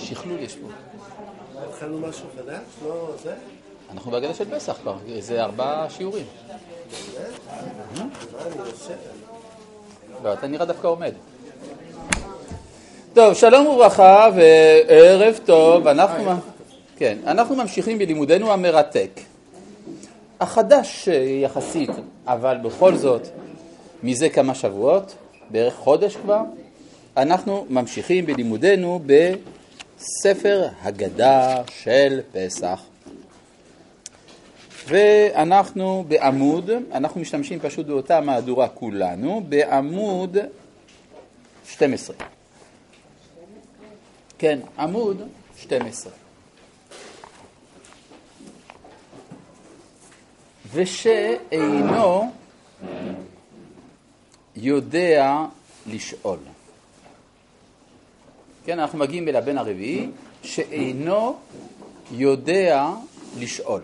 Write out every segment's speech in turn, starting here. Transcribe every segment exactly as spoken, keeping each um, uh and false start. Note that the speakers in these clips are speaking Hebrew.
שכלול יש פה. התחלנו משהו חדש? לא זה? אנחנו בהגדה של פסח כבר, זה ארבעה שיעורים. מה אני עושה? לא, אתה נראה דווקא עומד. טוב, שלום וברכה וערב טוב. אנחנו, כן, אנחנו ממשיכים בלימודנו המרתק. החדש יחסית, אבל בכל זאת, מזה כמה שבועות, בערך חודש כבר, אנחנו ממשיכים בלימודנו בספר הגדה של פסח. ואנחנו בעמוד, אנחנו משתמשים פשוט באותה מהדורה כולנו, בעמוד שתים עשרה. כן, עמוד שתים עשרה. ושאינו יודע לשאול. כן, אנחנו מגיעים אל הבן הרביעי, שאינו יודע לשאול.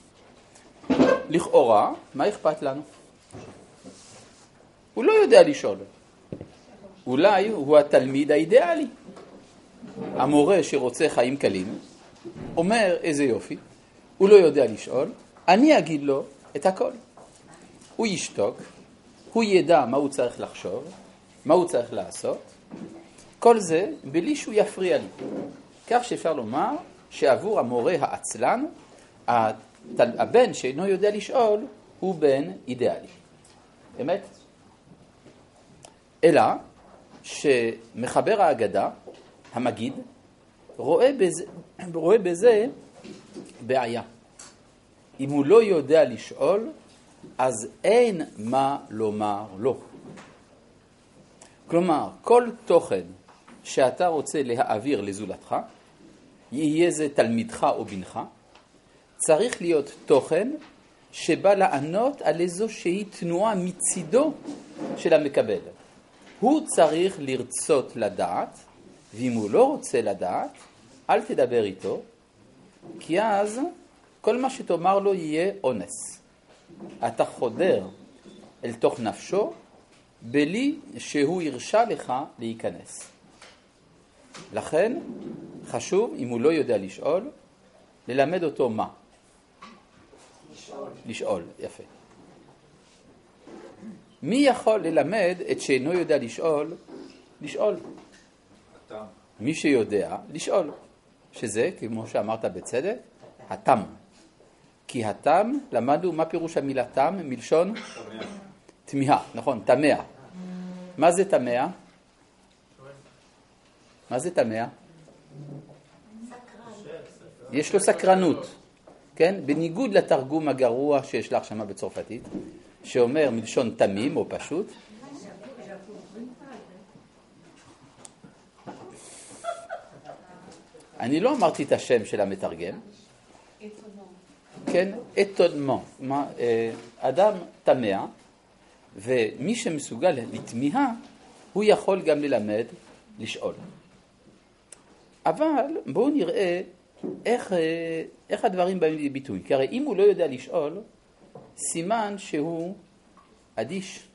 לכאורה, מה אכפת לנו? הוא לא יודע לשאול. אולי הוא התלמיד האידיאלי. המורה שרוצה חיים קלים, אומר איזה יופי, הוא לא יודע לשאול, אני אגיד לו את הכל. הוא ישתוק, הוא ידע מה הוא צריך לחשוב, מה הוא צריך לעשות, כל זה בלי שהוא יפריע לי. כך שאפשר לומר שעבור המורה העצלן, הבן שאינו יודע לשאול הוא בן אידיאלי. אמת? אלא שמחבר ההגדה, המגיד, רואה בזה, רואה בזה בעיה. אם הוא לא יודע לשאול, אז אין מה לומר לו. כלומר, כל תוכן שאתה רוצה להעביר לזולתך, יהיה זה תלמידך או בנך, צריך להיות תוכן שבא לענות על איזושהי תנועה מצידו של המקבל. הוא צריך לרצות לדעת, ואם הוא לא רוצה לדעת, אל תדבר איתו, כי אז כל מה שתאמר לו יהיה אונס. אתה חודר אל תוך נפשו, בלי שהוא ירשה לך להיכנס. לכן חשוב, אם הוא לא יודע לשאול, ללמד אותו מה? לשאול. לשאול, יפה. מי יכול ללמד את שאינו יודע לשאול? לשאול. התם. מי שיודע לשאול. שזה, כמו שאמרת בצדק, התם. כי התם, למדנו מה פירוש המילה תם, מלשון? תמיה. תמיהה, נכון, תמיה. מה זה תמיה? מה זה תמיה? יש לו סקרנות. כן? בניגוד לתרגום הגרוע שיש לך שמה בצרפתית, שאומר מלשון תמים או פשוט. אני לא אמרתי את השם של המתרגם. כן, אתוnement. אדם תמה, ומי שמסוגל לתמיהה, הוא יכול גם ללמד לשאול. אבל בואו נראה איך, איך הדברים באים לביטוי. כי הרי אם הוא לא יודע לשאול, סימן שהוא אדיש.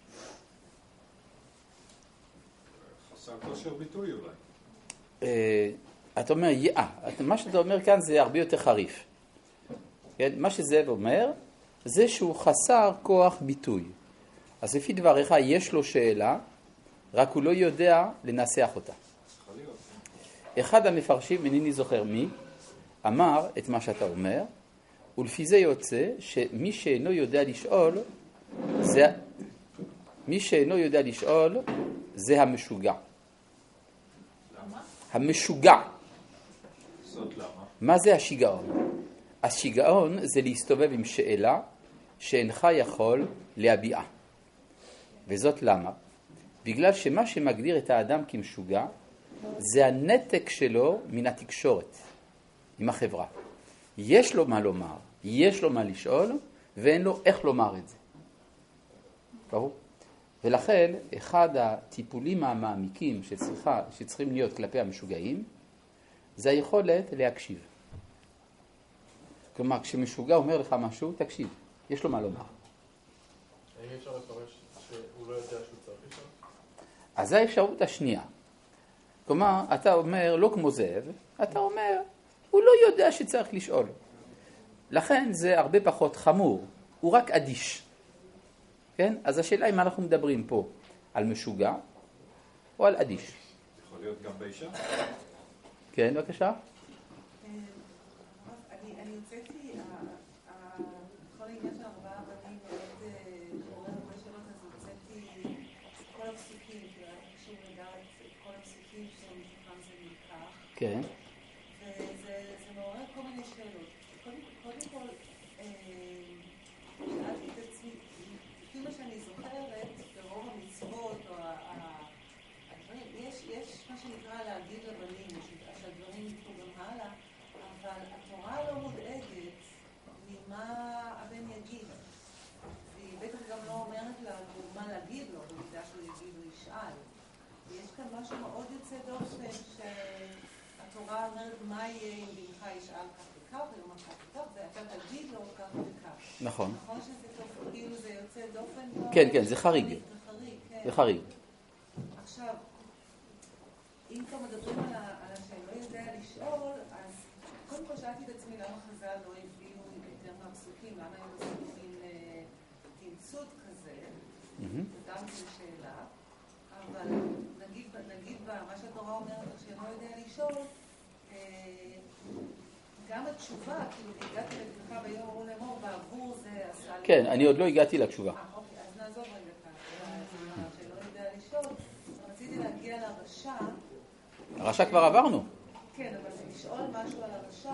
חסר כושר ביטוי אולי. אתה אומר, יאה. מה שאתה אומר כאן זה הרבה יותר חריף. כן? מה שזה אומר, זה שהוא חסר כוח ביטוי. אז לפי דבריך יש לו שאלה, רק הוא לא יודע לנסח אותה. אחד המפרשים, אינני זוכר מי, אמר את מה שאתה אומר, ולפי זה יוצא שמי שאינו יודע לשאול, זה, מי שאינו יודע לשאול, זה המשוגע. למה? המשוגע. זאת למה? מה זה השיגעון? השיגעון זה להסתובב עם שאלה שאינך יכול להביעה. וזאת למה? בגלל שמה שמגדיר את האדם כמשוגע, זה הנתק שלו מן התקשורת, עם החברה. יש לו מה לומר, יש לו מה לשאול, ואין לו איך לומר את זה. ברור? ולכן, אחד הטיפולים המעמיקים שצריכה, שצריכים להיות כלפי המשוגעים, זה היכולת להקשיב. כלומר, כשמשוגע אומר לך משהו, תקשיב, יש לו מה לומר. האם אפשר לפרש שהוא לא יודע שהוא צריך לשאול? אז זו האפשרות השנייה. כלומר, אתה אומר לא כמו זאב, אתה אומר, הוא לא יודע שצריך לשאול. לכן זה הרבה פחות חמור, הוא רק אדיש. כן? אז השאלה היא מה אנחנו מדברים פה, על משוגע או על אדיש? יכול להיות גם באישה? כן, בבקשה. אני הוצאתי, כל העניין של ארבעה הבנים מאוד עורר הרבה שאלות, אז הוצאתי כל הפסוקים, שוב נדע את כל הפסוקים שמתוכם זה נלקח. כן. וזה מעורר כל מיני שאלות. קודם כל, שאלתי את עצמי, לפי מה שאני זוכרת, ברוב המצוות או הדברים, יש מה שנקרא להגיד לבנים, שהדברים יקחו גם הלאה, אבל התורה לא מודאגת ממה הבן יגיד. והיא בטח גם לא אומרת לנו מה להגיד לו, במידה שהוא יגיד או ישאל. ויש כאן משהו מאוד יוצא דופן שהתורה אומרת מה יהיה אם בנך ישאל כך וכך, ולא כך וכך, ואתה תגיד לו כך וכך. נכון. נכון שזה טוב, כאילו זה יוצא דופן? כן, כן, זה חריג. זה חריג, כן. זה חריג. עכשיו, אם כבר מדברים על השאלה לא יודע לשאול, אז קודם כל שאלתי את עצמי למה חז"ל לא הביאו יותר מהפסוקים, למה הם עושים מין תמצות כזה, וגם זו שאלה, אבל נגיד מה שהתורה אומרת שלא יודע לשאול, גם התשובה, כאילו הגעתי לבנך ביום ארון לאמור, בעבור זה עשה... כן, אני עוד לא הגעתי לתשובה. אוקיי, אז נעזוב רגע כאן, שלא יודע לשאול, רציתי להגיע לרשע, הרשע כבר עברנו. כן, אבל לשאול משהו על הרשע,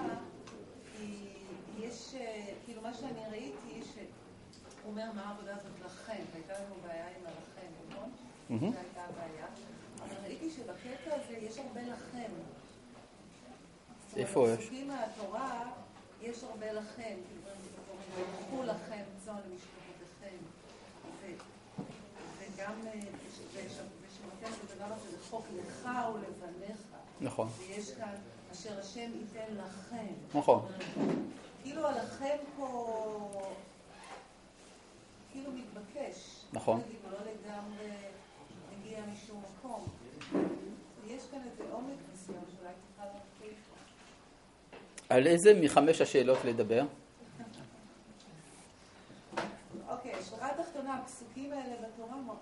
יש, כאילו מה שאני ראיתי, שהוא אומר מה העבודה הזאת לכם, והייתה לנו בעיה עם הלכם, נכון? זו הייתה הבעיה. אבל ראיתי שבקטע הזה יש הרבה לכם. איפה יש? בפסוקים מהתורה יש הרבה לכם, כאילו, קחו לכם צאן למשפחותיכם, וגם, ושמתם את הדבר הזה לחוק לך ולבניך. נכון. ויש כאן, אשר השם ייתן לכם. נכון. כאילו הלכם פה, כאילו מתבקש. נכון. הוא לא לגמרי מגיע משום מקום. יש כאן איזה עומק מסוים שאולי תוכל להרחיב. על איזה מחמש השאלות לדבר? אוקיי, שורה התחתונה, הפסוקים האלה בתורה הם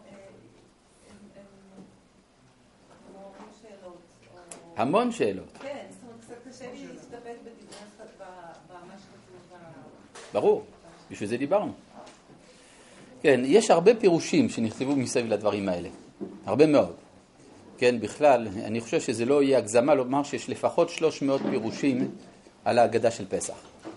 המון שאלות. המון שאלות. כן, זאת אומרת, קצת קשה לי להסתפק בדברי במה שכתוב. ברור, בשביל זה דיברנו. כן, יש הרבה פירושים שנכתבו מסביב לדברים האלה. הרבה מאוד. כן, בכלל, אני חושב שזה לא יהיה הגזמה לומר שיש לפחות שלוש מאות פירושים על ההגדה של פסח.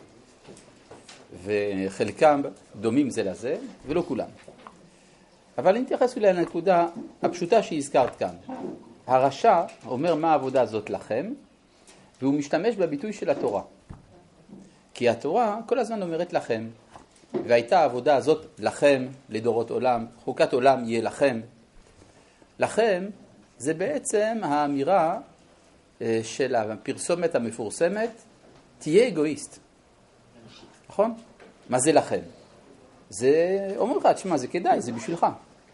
וחלקם דומים זה לזה, ולא כולם. אבל אני אתייחס אולי לנקודה הפשוטה שהזכרת כאן. הרשע אומר מה העבודה הזאת לכם, והוא משתמש בביטוי של התורה. כי התורה כל הזמן אומרת לכם, והייתה העבודה הזאת לכם, לדורות עולם, חוקת עולם יהיה לכם. לכם זה בעצם האמירה של הפרסומת המפורסמת, תהיה אגואיסט. נכון? מה זה לכם? זה אומר לך, תשמע, זה כדאי, זה בשבילך.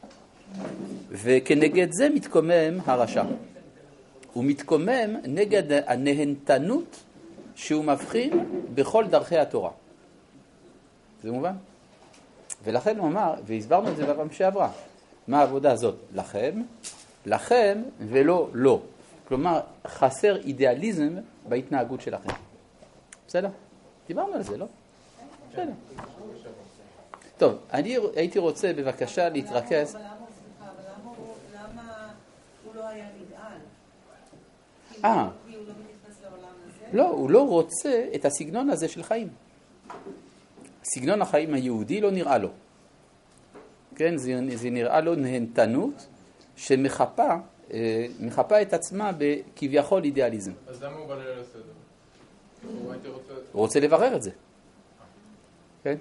וכנגד זה מתקומם הרשע. הוא מתקומם נגד הנהנתנות שהוא מבחין בכל דרכי התורה. זה מובן? ולכן הוא אמר, והסברנו את זה בפעם שעברה, מה העבודה הזאת? לכם, לכם ולא לא. כלומר, חסר אידיאליזם בהתנהגות שלכם. בסדר? דיברנו על זה, לא? בסדר. טוב, אני הייתי רוצה בבקשה להתרכז. אבל למה הוא לא היה נגעל? אה. כי הוא לא מתייחס לעולם הזה? לא, הוא לא רוצה את הסגנון הזה של חיים. סגנון החיים היהודי לא נראה לו. כן, זה, זה נראה לו נהנתנות שמחפה מחפה את עצמה בכביכול אידיאליזם. אז למה הוא בא ליל הסדר? הוא רוצה לברר את זה. כן?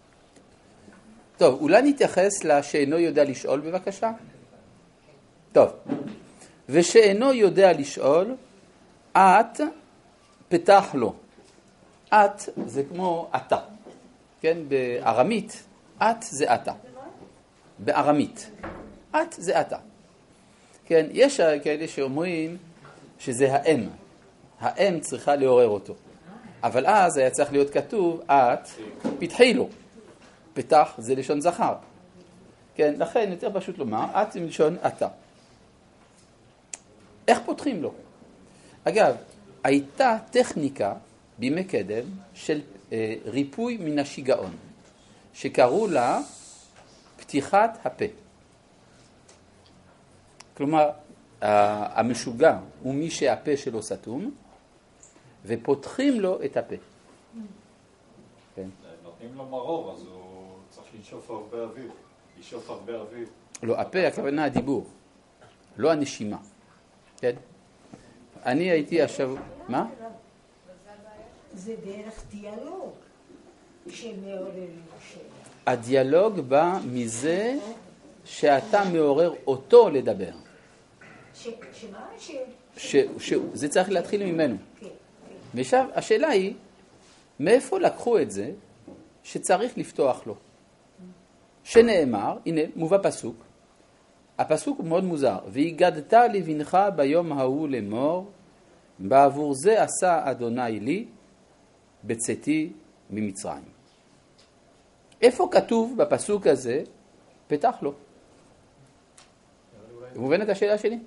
טוב, אולי נתייחס לשאינו יודע לשאול בבקשה? טוב. ושאינו יודע לשאול, את פתח לו. את זה כמו אתה. כן? בארמית, את זה אתה. בארמית. את זה אתה. כן, יש כאלה שאומרים, שזה האם. האם צריכה לעורר אותו. אבל אז היה צריך להיות כתוב, את פתחי לו. פתח זה לשון זכר. כן, לכן יותר פשוט לומר, את זה מלשון אתה. איך פותחים לו? אגב, הייתה טכניקה בימי קדם של אה, ריפוי מן השיגעון, שקראו לה פתיחת הפה. כלומר, המשוגע הוא מי שהפה שלו סתום, ופותחים לו את הפה. כן. נותנים לו מרור, אז הוא צריך לנשוף הרבה אוויר. לשאוף הרבה אוויר. לא, הפה הכוונה הדיבור, לא הנשימה. כן? אני הייתי עכשיו... מה? זה דרך דיאלוג שמעוררים שאלה. הדיאלוג בא מזה שאתה מעורר אותו לדבר. שמה? זה צריך להתחיל ממנו. ועכשיו השאלה היא, מאיפה לקחו את זה שצריך לפתוח לו? שנאמר, הנה מובא פסוק, הפסוק הוא מאוד מוזר, והגדת לבנך ביום ההוא לאמור, בעבור זה עשה אדוני לי בצאתי ממצרים. איפה כתוב בפסוק הזה, פתח לו? מובנת השאלה שלי?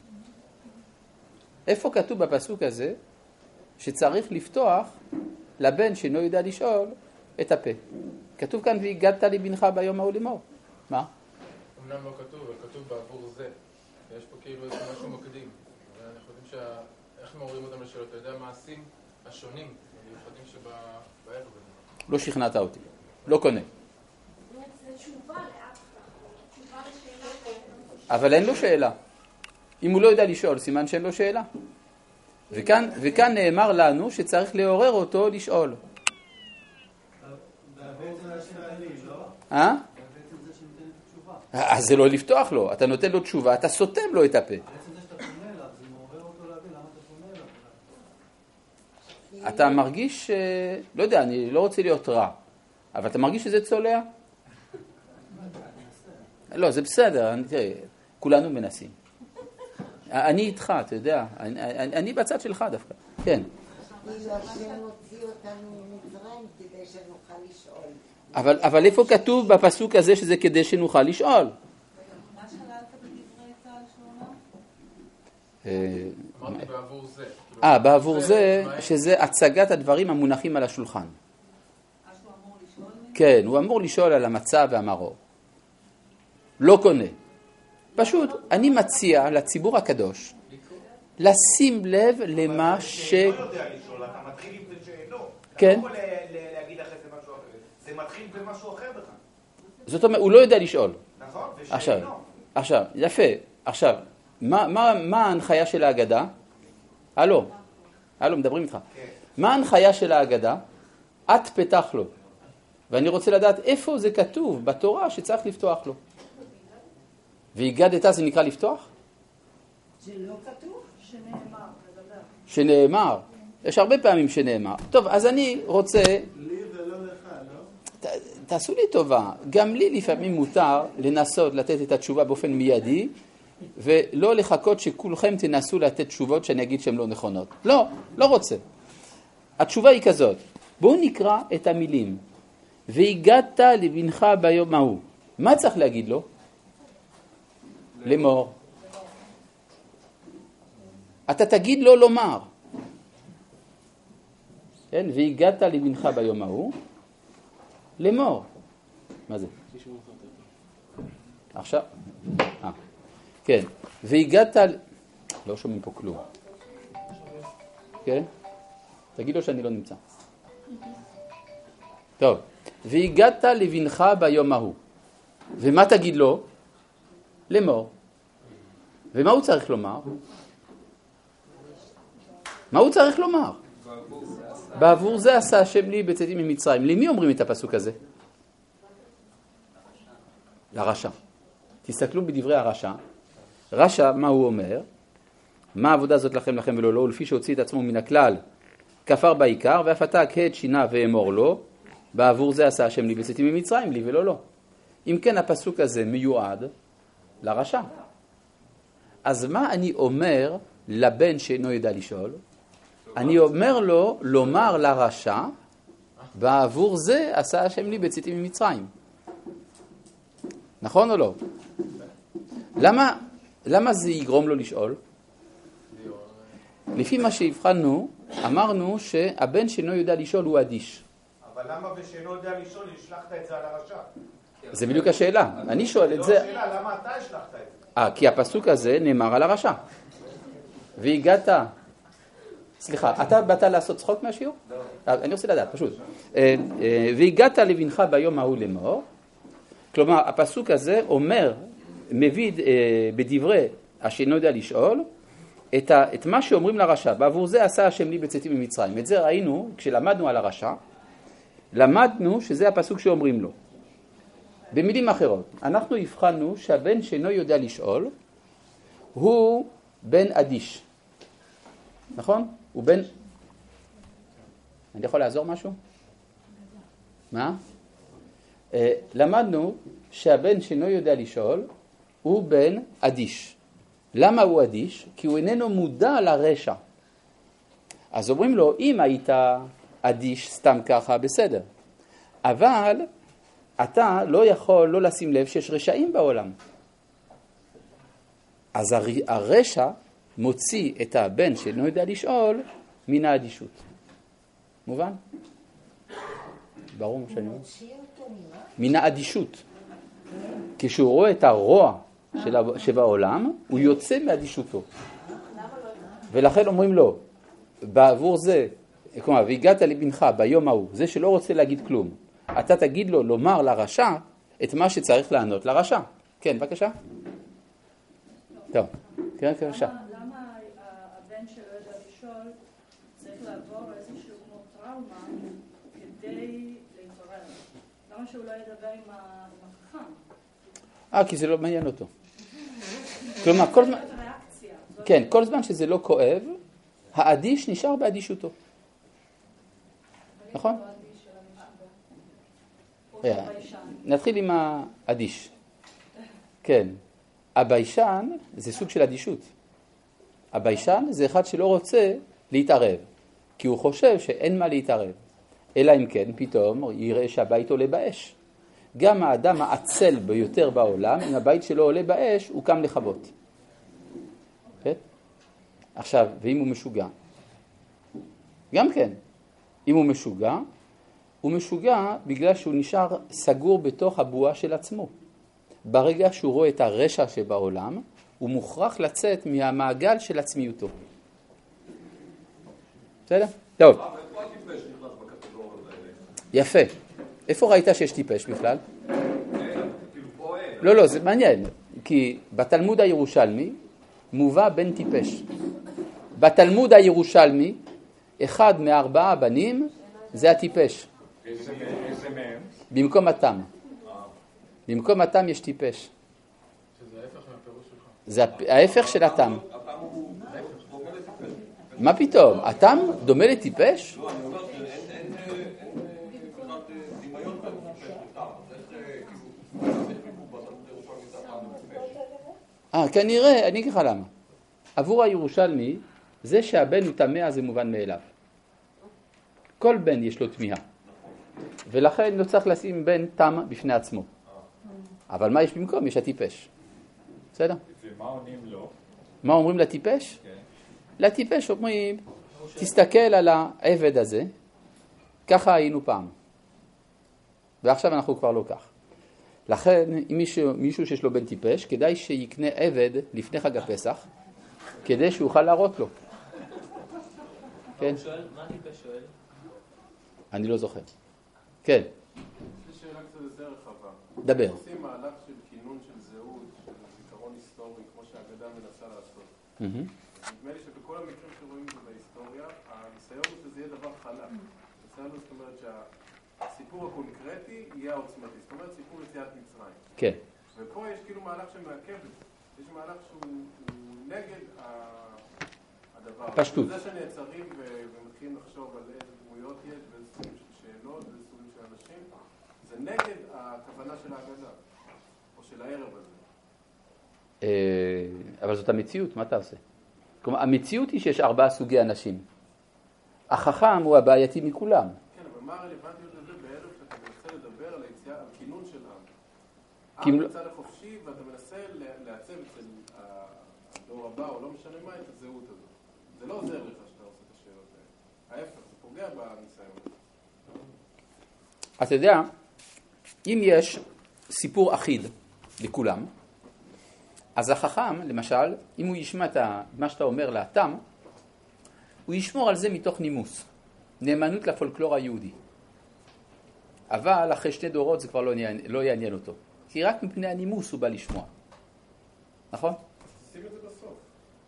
איפה כתוב בפסוק הזה שצריך לפתוח לבן שאינו יודע לשאול את הפה? כתוב כאן והגדת לבנך ביום ההוא לאמור. מה? אמנם לא כתוב, אבל כתוב בעבור זה. יש פה כאילו איזה משהו מקדים. אנחנו יודעים שה... איך מעוררים אותם לשאלות? אתה יודע המעשים השונים, המיוחדים שבערב הזה. לא שכנעת אותי. לא קונה. זה תשובה לאף תשובה לשאלה. אבל אין לו שאלה. אם הוא לא יודע לשאול, סימן שאין לו שאלה. וכאן, וכאן נאמר לנו שצריך לעורר אותו לשאול. אה? אז זה לא לפתוח לו, אתה נותן לו תשובה, אתה סותם לו את הפה. אתה מרגיש, לא יודע, אני לא רוצה להיות רע, אבל אתה מרגיש שזה צולע? לא, זה בסדר, תראה, כולנו מנסים. אני איתך, אתה יודע, אני, אני, אני בצד שלך דווקא, כן. כאילו השם הוציא אותנו ממצרים כדי שנוכל לשאול. אבל, אבל איפה כתוב בפסוק הזה שזה כדי שנוכל לשאול? מה שללת בדברי צה"ל שאומר? אמרתי בעבור זה. אה, בעבור זה, שזה הצגת הדברים המונחים על השולחן. אז הוא אמור לשאול מי? כן, הוא אמור לשאול על המצב והמרור. לא קונה. פשוט, אני מציע לציבור הקדוש לשים לב למה ש... לא יודע לשאול, אתה מתחיל עם זה שאינו. כן. אתה לא יכול להגיד אחרי זה משהו אחר. זה מתחיל במשהו אחר בכלל. זאת אומרת, הוא לא יודע לשאול. נכון? עכשיו, ושאינו. עכשיו, יפה. עכשיו, מה, מה, מה ההנחיה של ההגדה? הלו, הלו, מדברים איתך. כן. מה ההנחיה של ההגדה? את פתח לו. ואני רוצה לדעת איפה זה כתוב בתורה שצריך לפתוח לו. והגדת זה נקרא לפתוח? זה לא כתוב? שנאמר, לדבר. שנאמר. יש הרבה פעמים שנאמר. טוב, אז אני רוצה... לי ולא לך, לא? ת, תעשו לי טובה. גם לי לפעמים מותר לנסות לתת את התשובה באופן מיידי, ולא לחכות שכולכם תנסו לתת תשובות שאני אגיד שהן לא נכונות. לא, לא רוצה. התשובה היא כזאת. בואו נקרא את המילים. והגדת לבנך ביום ההוא. מה צריך להגיד לו? לאמור. אתה תגיד לו לומר. כן? והגעת לבנך ביום ההוא, לאמור. מה זה? עכשיו? אה. כן. והגעת... לא שומעים פה כלום. כן? תגיד לו שאני לא נמצא. טוב. והגעת לבנך ביום ההוא. ומה תגיד לו? לאמור. ומה הוא צריך לומר? מה הוא צריך לומר? בעבור זה עשה השם לי בצאתי ממצרים. למי אומרים את הפסוק הזה? לרשע. תסתכלו בדברי הרשע. רשע, מה הוא אומר? מה העבודה הזאת לכם לכם ולא לא, לפי שהוציא את עצמו מן הכלל, כפר בעיקר, ואף עתה כהת שינה ואמור לו, בעבור זה עשה השם לי בצאתי ממצרים, לי ולא לא. אם כן הפסוק הזה מיועד לרשע. אז מה אני אומר לבן שאינו יודע לשאול, אני אומר לו לומר לרשע, בעבור זה עשה השם לי בצאתי ממצרים. נכון או לא? למה, למה זה יגרום לו לשאול? לפי מה שהבחנו, אמרנו שהבן שאינו יודע לשאול הוא אדיש. אבל למה ושאינו יודע לשאול, השלחת את זה על הרשע? זה בדיוק השאלה. אני שואל את זה... לא השאלה, למה אתה השלחת את זה? אה, כי הפסוק הזה נאמר על הרשע. והגעת... סליחה, אתה באת לעשות צחוק מהשיעור? לא. אני רוצה לדעת, פשוט. והגעת לבנך ביום ההוא לאמור. כלומר, הפסוק הזה אומר, מביא בדברי השאינו יודע לשאול, את, ה, את מה שאומרים לרשע. בעבור זה עשה השם לי בצאתי ממצרים. את זה ראינו, כשלמדנו על הרשע, למדנו שזה הפסוק שאומרים לו. במילים אחרות, אנחנו הבחנו שהבן שאינו יודע לשאול, הוא בן אדיש. נכון? הוא בן... אני יכול לעזור משהו? מה? למדנו שהבן שאינו יודע לשאול, הוא בן אדיש. למה הוא אדיש? כי הוא איננו מודע לרשע. אז אומרים לו, אם היית אדיש סתם ככה, בסדר. אבל אתה לא יכול לא לשים לב שיש רשעים בעולם. אז הרשע מוציא את הבן שאינו יודע לשאול מן האדישות. מובן? ברור מה שאני אומר? מן האדישות. כשהוא רואה את הרוע שבעולם, הוא יוצא מאדישותו. ולכן אומרים לו, בעבור זה, כלומר, והגעת לבנך ביום ההוא, זה שלא רוצה להגיד כלום, אתה תגיד לו לומר לרשע את מה שצריך לענות לרשע. כן, בבקשה. טוב, כן, בבקשה. למה הבן שלא יודע לשאול צריך לעבור איזשהו כמו טראומה כדי להתעורר? למה שהוא לא ידבר עם החכם? אה, כי זה לא מעניין אותו. כלומר, כל זמן... כן, כל זמן שזה לא כואב, האדיש נשאר באדישותו. נכון? נתחיל עם האדיש. כן. הביישן זה סוג של אדישות. הביישן זה אחד שלא רוצה להתערב, כי הוא חושב שאין מה להתערב. אלא אם כן, פתאום יראה שהבית עולה באש. גם האדם העצל ביותר בעולם, אם הבית שלו עולה באש, הוא קם לכבות. כן? עכשיו, ואם הוא משוגע? גם כן. אם הוא משוגע, הוא משוגע בגלל שהוא נשאר סגור בתוך הבועה של עצמו. ברגע שהוא רואה את הרשע שבעולם, הוא מוכרח לצאת מהמעגל של עצמיותו. בסדר? טוב. יפה. איפה ראית שיש טיפש בכלל? לא, לא, זה מעניין. כי בתלמוד הירושלמי מובא בן טיפש. בתלמוד הירושלמי, אחד מארבעה בנים זה הטיפש. איזה מהם? במקום התם. במקום התם יש טיפש. שזה ההפך מהפירוש שלך. זה ההפך של התם. מה פתאום? התם דומה לטיפש? לא, אני אומר שאין בכלל דמיון בין טיפש לתם. אה, כנראה, אני אגיד לך למה. עבור הירושלמי, זה שהבן הוא טמא זה מובן מאליו. כל בן יש לו תמיהה. ולכן לא צריך לשים בן תם בפני עצמו. אבל מה יש במקום? יש הטיפש. בסדר? ומה עונים לו? מה אומרים לטיפש? לטיפש אומרים, תסתכל על העבד הזה, ככה היינו פעם. ועכשיו אנחנו כבר לא כך. לכן, אם מישהו, מישהו שיש לו בן טיפש, כדאי שיקנה עבד לפני חג הפסח, כדי שיוכל להראות לו. כן? מה טיפש שואל? אני לא זוכר. כן. יש לי שאלה קצת יותר רחבה. דבר. עושים מהלך של כינון של זהות, של זיכרון היסטורי, כמו שהאגדה מנסה לעשות. נדמה לי שבכל המקרים שרואים את זה בהיסטוריה, הניסיון הוא שזה יהיה דבר חלק. הניסיון הוא זאת אומרת שהסיפור הקונקרטי יהיה העוצמתי. זאת אומרת סיפור יציאת מצרים. כן. ופה יש כאילו מהלך שמעכב את זה. יש מהלך שהוא נגד הדבר. פשטות. זה שנעצרים ומתחילים לחשוב על איזה דמויות יש ואיזה סוגים של שאלות ואיזה סוגים של אנשים, זה נגד הכוונה של ההגדה, או של הערב הזה. אבל זאת המציאות, מה אתה עושה? כלומר, המציאות היא שיש ארבעה סוגי אנשים. החכם הוא הבעייתי מכולם. כן, אבל מה הרלוונטיות לזה בערב שאתה מנסה לדבר על היציאה, על כינון של עם? כי אם עם לא- בצד החופשי, ואתה מנסה לעצב אצל הדור הבא, או לא משנה מה, את הזהות הזאת. זה לא עוזר לך שאתה עושה את השאלות האלה. ההפך, זה פוגע בניסיון. אתה יודע, אם יש סיפור אחיד לכולם, אז החכם, למשל, אם הוא ישמע את מה שאתה אומר לאתם, הוא ישמור על זה מתוך נימוס, נאמנות לפולקלור היהודי. אבל אחרי שתי דורות זה כבר לא יעניין, לא יעניין אותו, כי רק מפני הנימוס הוא בא לשמוע. נכון? שים את זה בסוף.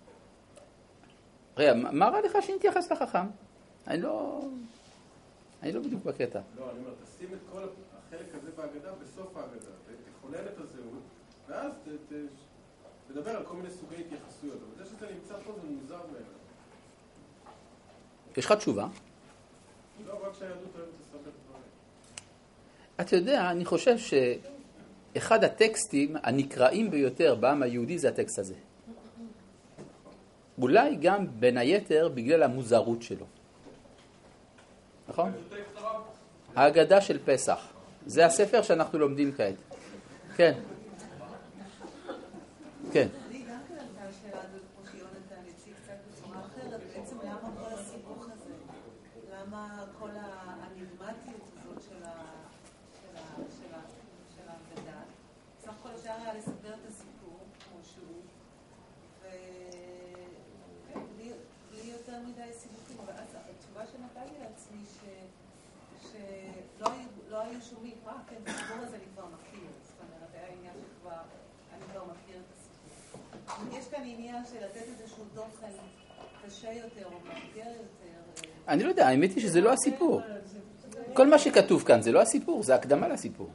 רגע, מה רע לך שנתייחס לחכם? אני לא... אני לא בדיוק בקטע. לא, אני אומר, תשים את כל החלק הזה בהגדה בסוף ההגדה. תכונן את הזהות, ואז ת, ת, תדבר על כל מיני סוגי התייחסויות. אבל זה שזה נמצא פה זה מוזר בעיניי. יש לך תשובה? לא, רק שהיהדות אוהבת לספר דברים. אתה יודע, אני חושב שאחד הטקסטים הנקראים ביותר בעם היהודי זה הטקסט הזה. אולי גם בין היתר בגלל המוזרות שלו. נכון? ההגדה של פסח. זה הספר שאנחנו לומדים כעת. כן. כן. אני גם כן עלתה השאלה הזאת כמו שיונתן הציג קצת בצורה אחרת. בעצם למה כל הסיבוך הזה? למה כל האניגמטיות הזאת של ההגדה? סך הכל אפשר היה לספר את הסיפור כמו שהוא, ובלי יותר מדי סיבוכים. אבל אז התשובה שנתתי לעצמי שלא היו שומעים, אה, כן, הסיפור הזה אני כבר מכיר. זאת אומרת, היה עניין שכבר, אני כבר מכיר את הסיפור. יש כאן עניין של לתת איזשהו תוכן קשה יותר או מאתגר יותר. אני לא יודע, האמת היא שזה לא הסיפור. כל מה שכתוב כאן זה לא הסיפור, זה הקדמה לסיפור.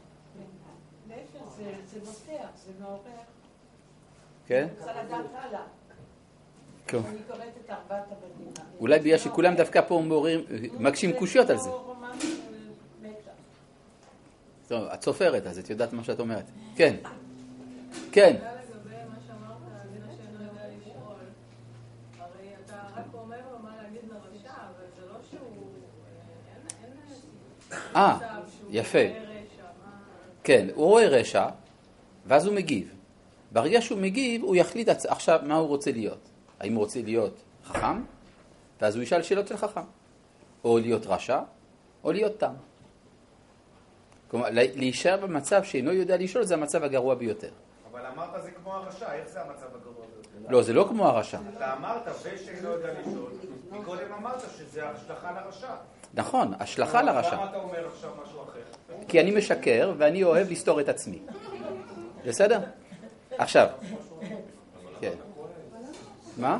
זה מפתח, זה מעורר. כן? אני רוצה לדעת הלאה. כן. אני קוראת את ארבעת הבנים. אולי בגלל שכולם דווקא פה מעוררים, מקשים קושיות על זה. טוב, את סופרת, אז את יודעת מה שאת אומרת. כן. כן. לגבי מה שאמרת, להגיד שאינו יודע לשאול, הרי אתה רק אומר לו מה להגיד לרשע, אבל זה לא שהוא... אין... אה, יפה. כן, הוא רואה רשע, ואז הוא מגיב. ברגע שהוא מגיב, הוא יחליט עכשיו מה הוא רוצה להיות. האם הוא רוצה להיות חכם, ואז הוא ישאל שאלות של חכם. או להיות רשע, או להיות תם. כלומר, להישאר במצב שאינו יודע לשאול, זה המצב הגרוע ביותר. אבל אמרת זה כמו הרשע, איך זה המצב הגרוע ביותר? לא, זה לא כמו הרשע. אתה אמרת ושאינו יודע לשאול, מקודם אמרת שזה השלכה לרשע. נכון, השלכה לרשע. למה אתה אומר עכשיו משהו אחר? כי אני משקר ואני אוהב לסתור את עצמי. בסדר? עכשיו. כן. מה?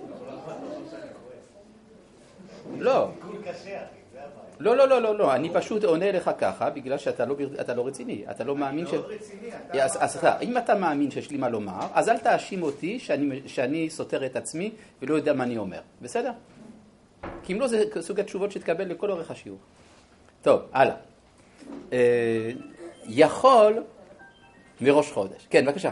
לא. לא, לא, לא, לא, לא. אני פשוט עונה לך ככה, בגלל שאתה לא, אתה לא רציני. אתה לא מאמין ש... אני מאוד רציני. אז, אז, אם אתה מאמין שיש לי מה לומר, אז אל תאשים אותי שאני, שאני סותר את עצמי ולא יודע מה אני אומר. בסדר? כי אם לא, זה סוג התשובות שתקבל לכל אורך השיעור. טוב, הלאה. אה, יכול מראש חודש. כן, בבקשה.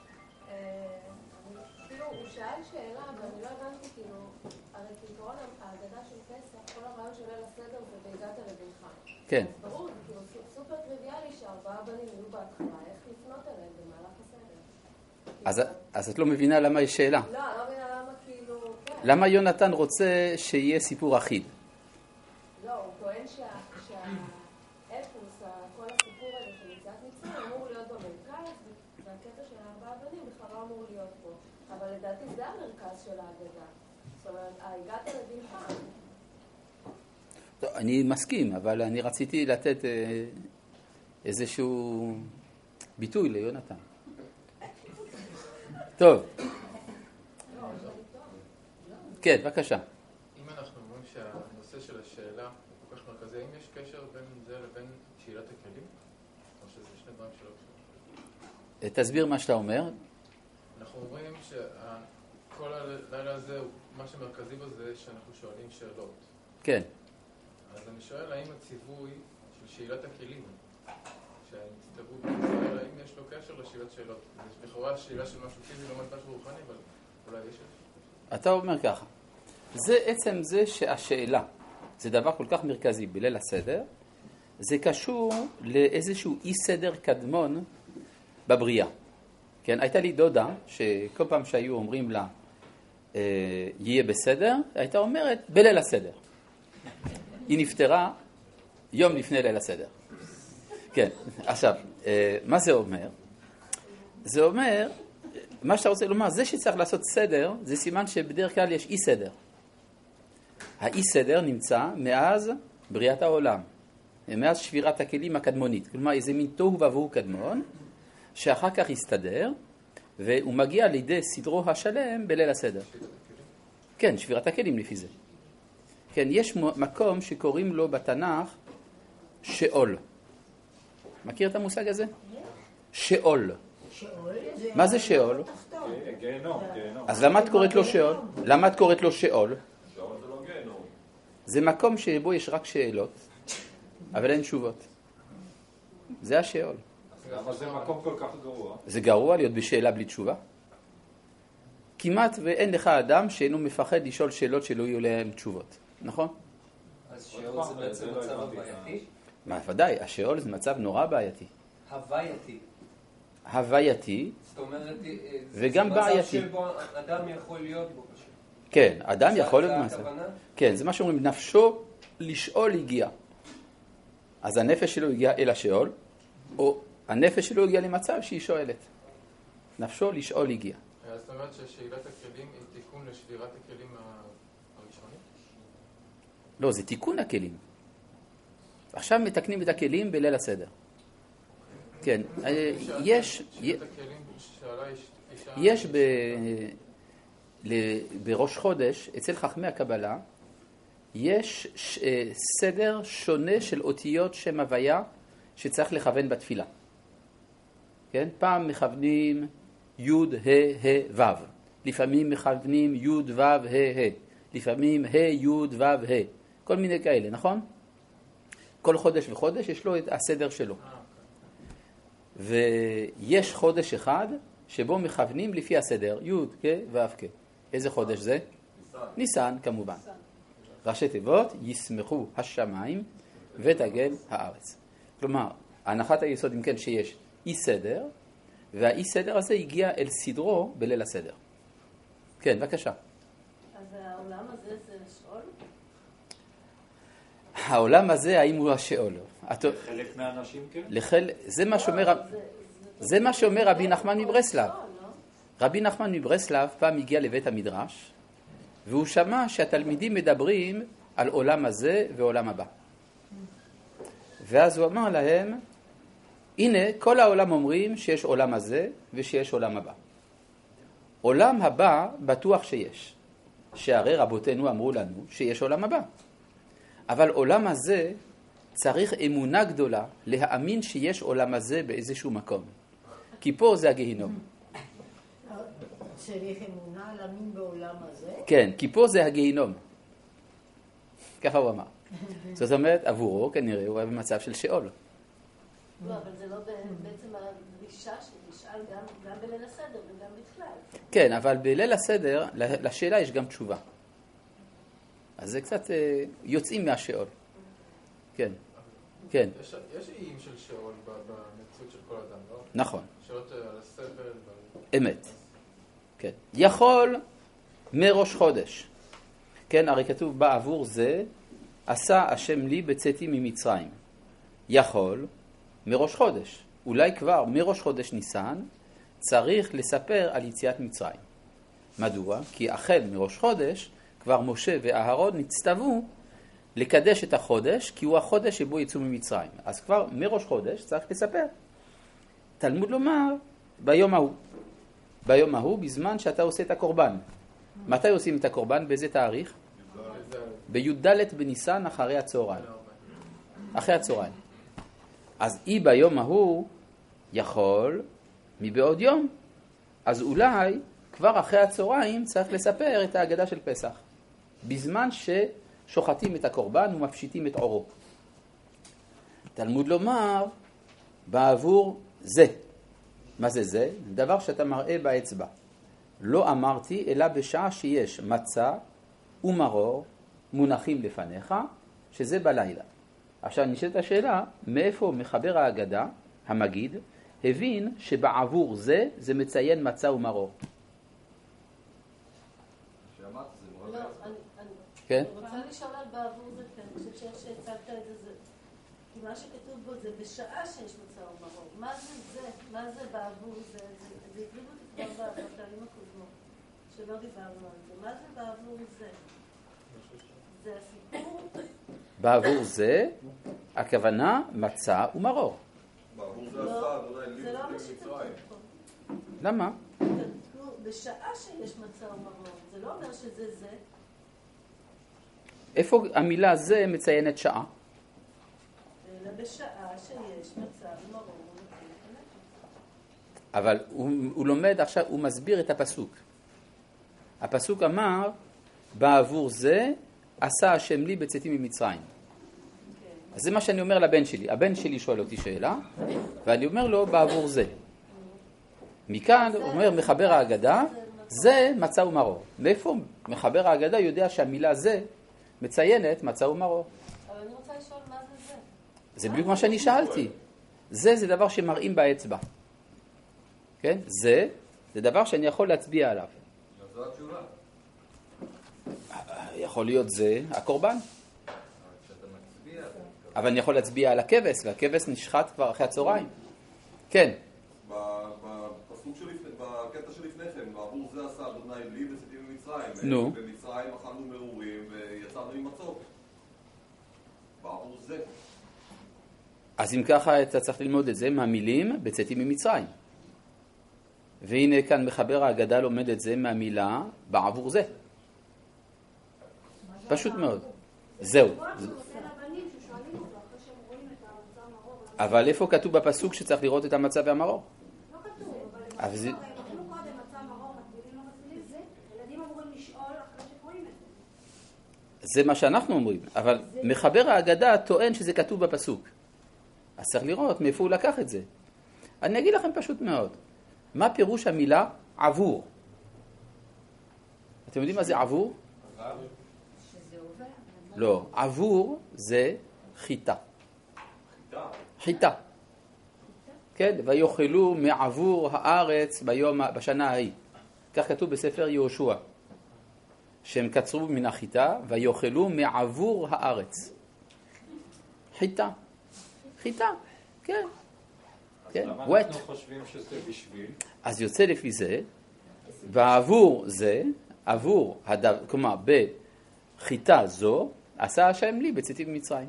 כאילו, הוא שאל שאלה, אבל אני לא הבנתי, כאילו, הרי כעיקרון ההגדה של פסח, כל הרעיון של ליל הסדר זה והגעת לבנך. כן. ברור, כאילו, סופר טריוויאלי שארבעה בנים יהיו בהתחלה, איך לפנות אליהם במהלך הסדר? אז, אז את לא מבינה למה יש שאלה. לא, אני לא מבינה למה כאילו... כן. למה יונתן רוצה שיהיה סיפור אחיד? לא, הוא טוען שהאפוס, כל הסיפור הזה של יציאת מצרים אמור להיות במרכז, והקטע של הארבעה בנים בכלל לא אמור להיות פה. אבל לדעתי זה המרכז של ההגדה. זאת אומרת, הגעת לבנך. טוב, אני מסכים, אבל אני רציתי לתת אה, איזשהו ביטוי ליונתן. טוב. כן, בבקשה. אם אנחנו אומרים שהנושא של השאלה הוא כל כך מרכזי, האם יש קשר בין זה לבין שאלת הכלים? או שזה שני דברים שלא קשורים? תסביר מה שאתה אומר. אנחנו אומרים שכל הלילה הזה, מה שמרכזי בו זה שאנחנו שואלים שאלות. כן. אז אני שואל, האם הציווי של שאלת הכלים, שהצטוו בישראל, האם יש לו קשר לשאלת שאלות? זה לכאורה שאלה של משהו פיזי, לא משהו רוחני, אבל אולי יש את זה. אתה אומר ככה, זה עצם זה שהשאלה, זה דבר כל כך מרכזי בליל הסדר, זה קשור לאיזשהו אי סדר קדמון בבריאה. כן, הייתה לי דודה שכל פעם שהיו אומרים לה, אה, יהיה בסדר, הייתה אומרת בליל הסדר. היא נפטרה יום לפני ליל הסדר. כן, עכשיו, אה, מה זה אומר? זה אומר, מה שאתה רוצה לומר, זה שצריך לעשות סדר, זה סימן שבדרך כלל יש אי סדר. האי סדר נמצא מאז בריאת העולם, מאז שבירת הכלים הקדמונית. כלומר, איזה מין תוהו ובוהו קדמון, שאחר כך יסתדר, והוא מגיע לידי סדרו השלם בליל הסדר. כן, שבירת הכלים לפי זה. כן, יש מקום שקוראים לו בתנ"ך שאול. מכיר את המושג הזה? שאול. מה זה שאול? גיהנום, גיהנום. אז למה את קוראת לו שאול? למה את קוראת לו שאול? שאול זה לא גיהנום. זה מקום שבו יש רק שאלות, אבל אין תשובות. זה השאול. למה זה מקום כל כך גרוע? זה גרוע להיות בשאלה בלי תשובה. כמעט ואין לך אדם שאינו מפחד לשאול שאלות שלא יהיו להם תשובות. נכון? אז שאול זה בעצם מצב הבעייתי? מה, ודאי, השאול זה מצב נורא בעייתי. הווייתי. הווייתי, זאת אומרת, וגם זה בעייתי. מצב שבו אדם יכול להיות בו פשוט. כן, אדם יכול להיות זה במצב. הכוונה? כן, זה מה שאומרים, נפשו לשאול הגיע. אז הנפש שלו הגיע אל השאול, או הנפש שלו הגיע למצב שהיא שואלת. נפשו לשאול הגיע. אז זאת אומרת ששאלת הכלים היא תיקון לשבירת הכלים הראשונים? לא, זה תיקון הכלים. עכשיו מתקנים את הכלים בליל הסדר. כן, יש... יש ב... בראש חודש, אצל חכמי הקבלה, יש סדר שונה של אותיות שם הוויה שצריך לכוון בתפילה. כן? פעם מכוונים י' ה' ה' ו', לפעמים מכוונים י' ו' ה' ה', לפעמים ה' י' ו' ה', כל מיני כאלה, נכון? כל חודש וחודש יש לו את הסדר שלו. ויש חודש אחד שבו מכוונים לפי הסדר, י' כ' ו' כ'. איזה חודש זה? ניסן. ניסן, כמובן. ראשי תיבות, ישמחו השמיים ותגל הארץ. כלומר, הנחת היסוד אם כן שיש אי סדר, והאי סדר הזה הגיע אל סדרו בליל הסדר. כן, בבקשה. אז העולם הזה זה שאול? העולם הזה, האם הוא השאול? לחלק מהאנשים כן? לחל... זה מה שאומר, זה מה שאומר רבי נחמן מברסלב. רבי נחמן מברסלב פעם הגיע לבית המדרש, והוא שמע שהתלמידים מדברים על עולם הזה ועולם הבא. ואז הוא אמר להם, הנה, כל העולם אומרים שיש עולם הזה ושיש עולם הבא. עולם הבא בטוח שיש, שהרי רבותינו אמרו לנו שיש עולם הבא. אבל עולם הזה צריך אמונה גדולה להאמין שיש עולם הזה באיזשהו מקום. כי פה זה הגיהינום. צריך אמונה להאמין בעולם הזה? כן, כי פה זה הגיהינום. ככה הוא אמר. זאת אומרת, עבורו כנראה הוא היה במצב של שאול. לא, אבל זה לא בעצם הדרישה שנשאל גם בליל הסדר וגם בכלל. כן, אבל בליל הסדר, לשאלה יש גם תשובה. אז זה קצת יוצאים מהשאול. כן, כן. יש איים של שאול במציאות של כל אדם, לא? נכון. שאלות על הסבל. אמת. כן. יכול מראש חודש. כן, הרי כתוב בעבור זה, עשה השם לי בצאתי ממצרים. יכול מראש חודש. אולי כבר מראש חודש ניסן צריך לספר על יציאת מצרים. מדוע? כי החל מראש חודש כבר משה ואהרון נצטוו לקדש את החודש, כי הוא החודש שבו יצאו ממצרים. אז כבר מראש חודש צריך לספר. תלמוד לומר ביום ההוא. ביום ההוא בזמן שאתה עושה את הקורבן. מתי עושים את הקורבן? באיזה תאריך? בי"ד בניסן אחרי הצהריים. אחרי הצהריים. אז אי ביום ההוא יכול מבעוד יום. אז אולי כבר אחרי הצהריים צריך לספר את ההגדה של פסח. בזמן ששוחטים את הקורבן ומפשיטים את עורו. תלמוד לומר בעבור זה. מה זה זה? דבר שאתה מראה באצבע. לא אמרתי, אלא בשעה שיש מצה ומרור מונחים לפניך, שזה בלילה. עכשיו נשאלת השאלה, מאיפה מחבר ההגדה, המגיד, הבין שבעבור זה, זה מציין מצה ומרור. לא, אני כן? רוצה לשאול על בעבור זה, כי אני חושבת שהצגת את זה, כי מה שכתוב בו זה בשעה שיש מצה ומרור. מה זה זה? מה זה בעבור זה? זה הקריב אותי כבר בפעמים הקודמות, שלא דיברנו על זה. מה זה בעבור זה? זה הסיפור? בעבור זה, הכוונה מצה ומרור. בעבור זה הסעד, אולי זה לא מה שכתוב פה. למה? בשעה שיש מצה ומרור, זה לא אומר שזה זה. איפה המילה זה מציינת שעה? אלא בשעה שיש מצה ומרור. אבל הוא, הוא לומד עכשיו, הוא מסביר את הפסוק. הפסוק אמר, בעבור זה עשה השם לי בצאתי ממצרים. אז זה מה שאני אומר לבן שלי. הבן שלי שואל אותי שאלה, ואני אומר לו, בעבור זה. מכאן הוא אומר, מחבר ההגדה, זה מצה ומרור. מאיפה מחבר ההגדה יודע שהמילה זה מציינת מצה ומרור? אבל אני רוצה לשאול מה זה זה. זה בדיוק מה שאני שאלתי. זה זה דבר שמראים באצבע. כן? זה, זה דבר שאני יכול להצביע עליו. זו התשובה. יכול להיות זה הקורבן. אבל אני יכול להצביע על הכבש, והכבש נשחט כבר אחרי הצהריים. כן. בפסוק שלי, בקטע שלפני כן, בעבור זה עשה אדוני לי בצאתי ממצרים. נו. במצרים אכלנו מרורים ויצרנו עם מצות. בעבור זה. אז אם ככה אתה צריך ללמוד את זה מהמילים בצאתי ממצרים. והנה כאן מחבר ההגדה לומד את זה מהמילה בעבור זה. פשוט מאוד. זהו. אבל איפה כתוב בפסוק שצריך לראות את המצה והמרור? לא כתוב, אבל אפילו קודם מצה מרור מקבילים למסליל זה, ילדים אמורים לשאול אחרי שקוראים את זה. זה מה שאנחנו אומרים, אבל מחבר ההגדה טוען שזה כתוב בפסוק. אז צריך לראות מאיפה הוא לקח את זה. אני אגיד לכם פשוט מאוד. מה פירוש המילה עבור? אתם יודעים מה זה עבור? לא, עבור זה חיטה. חיטה. כן, ויאכלו מעבור הארץ ביום, בשנה ההיא. כך כתוב בספר יהושע. שהם קצרו מן החיטה ויאכלו מעבור הארץ. חיטה. חיטה, כן. כן, למה wet. אנחנו חושבים שזה בשביל? אז יוצא לפי זה, ועבור זה, עבור, הדבר, כלומר, בחיטה זו, עשה השם לי בצאתי ממצרים.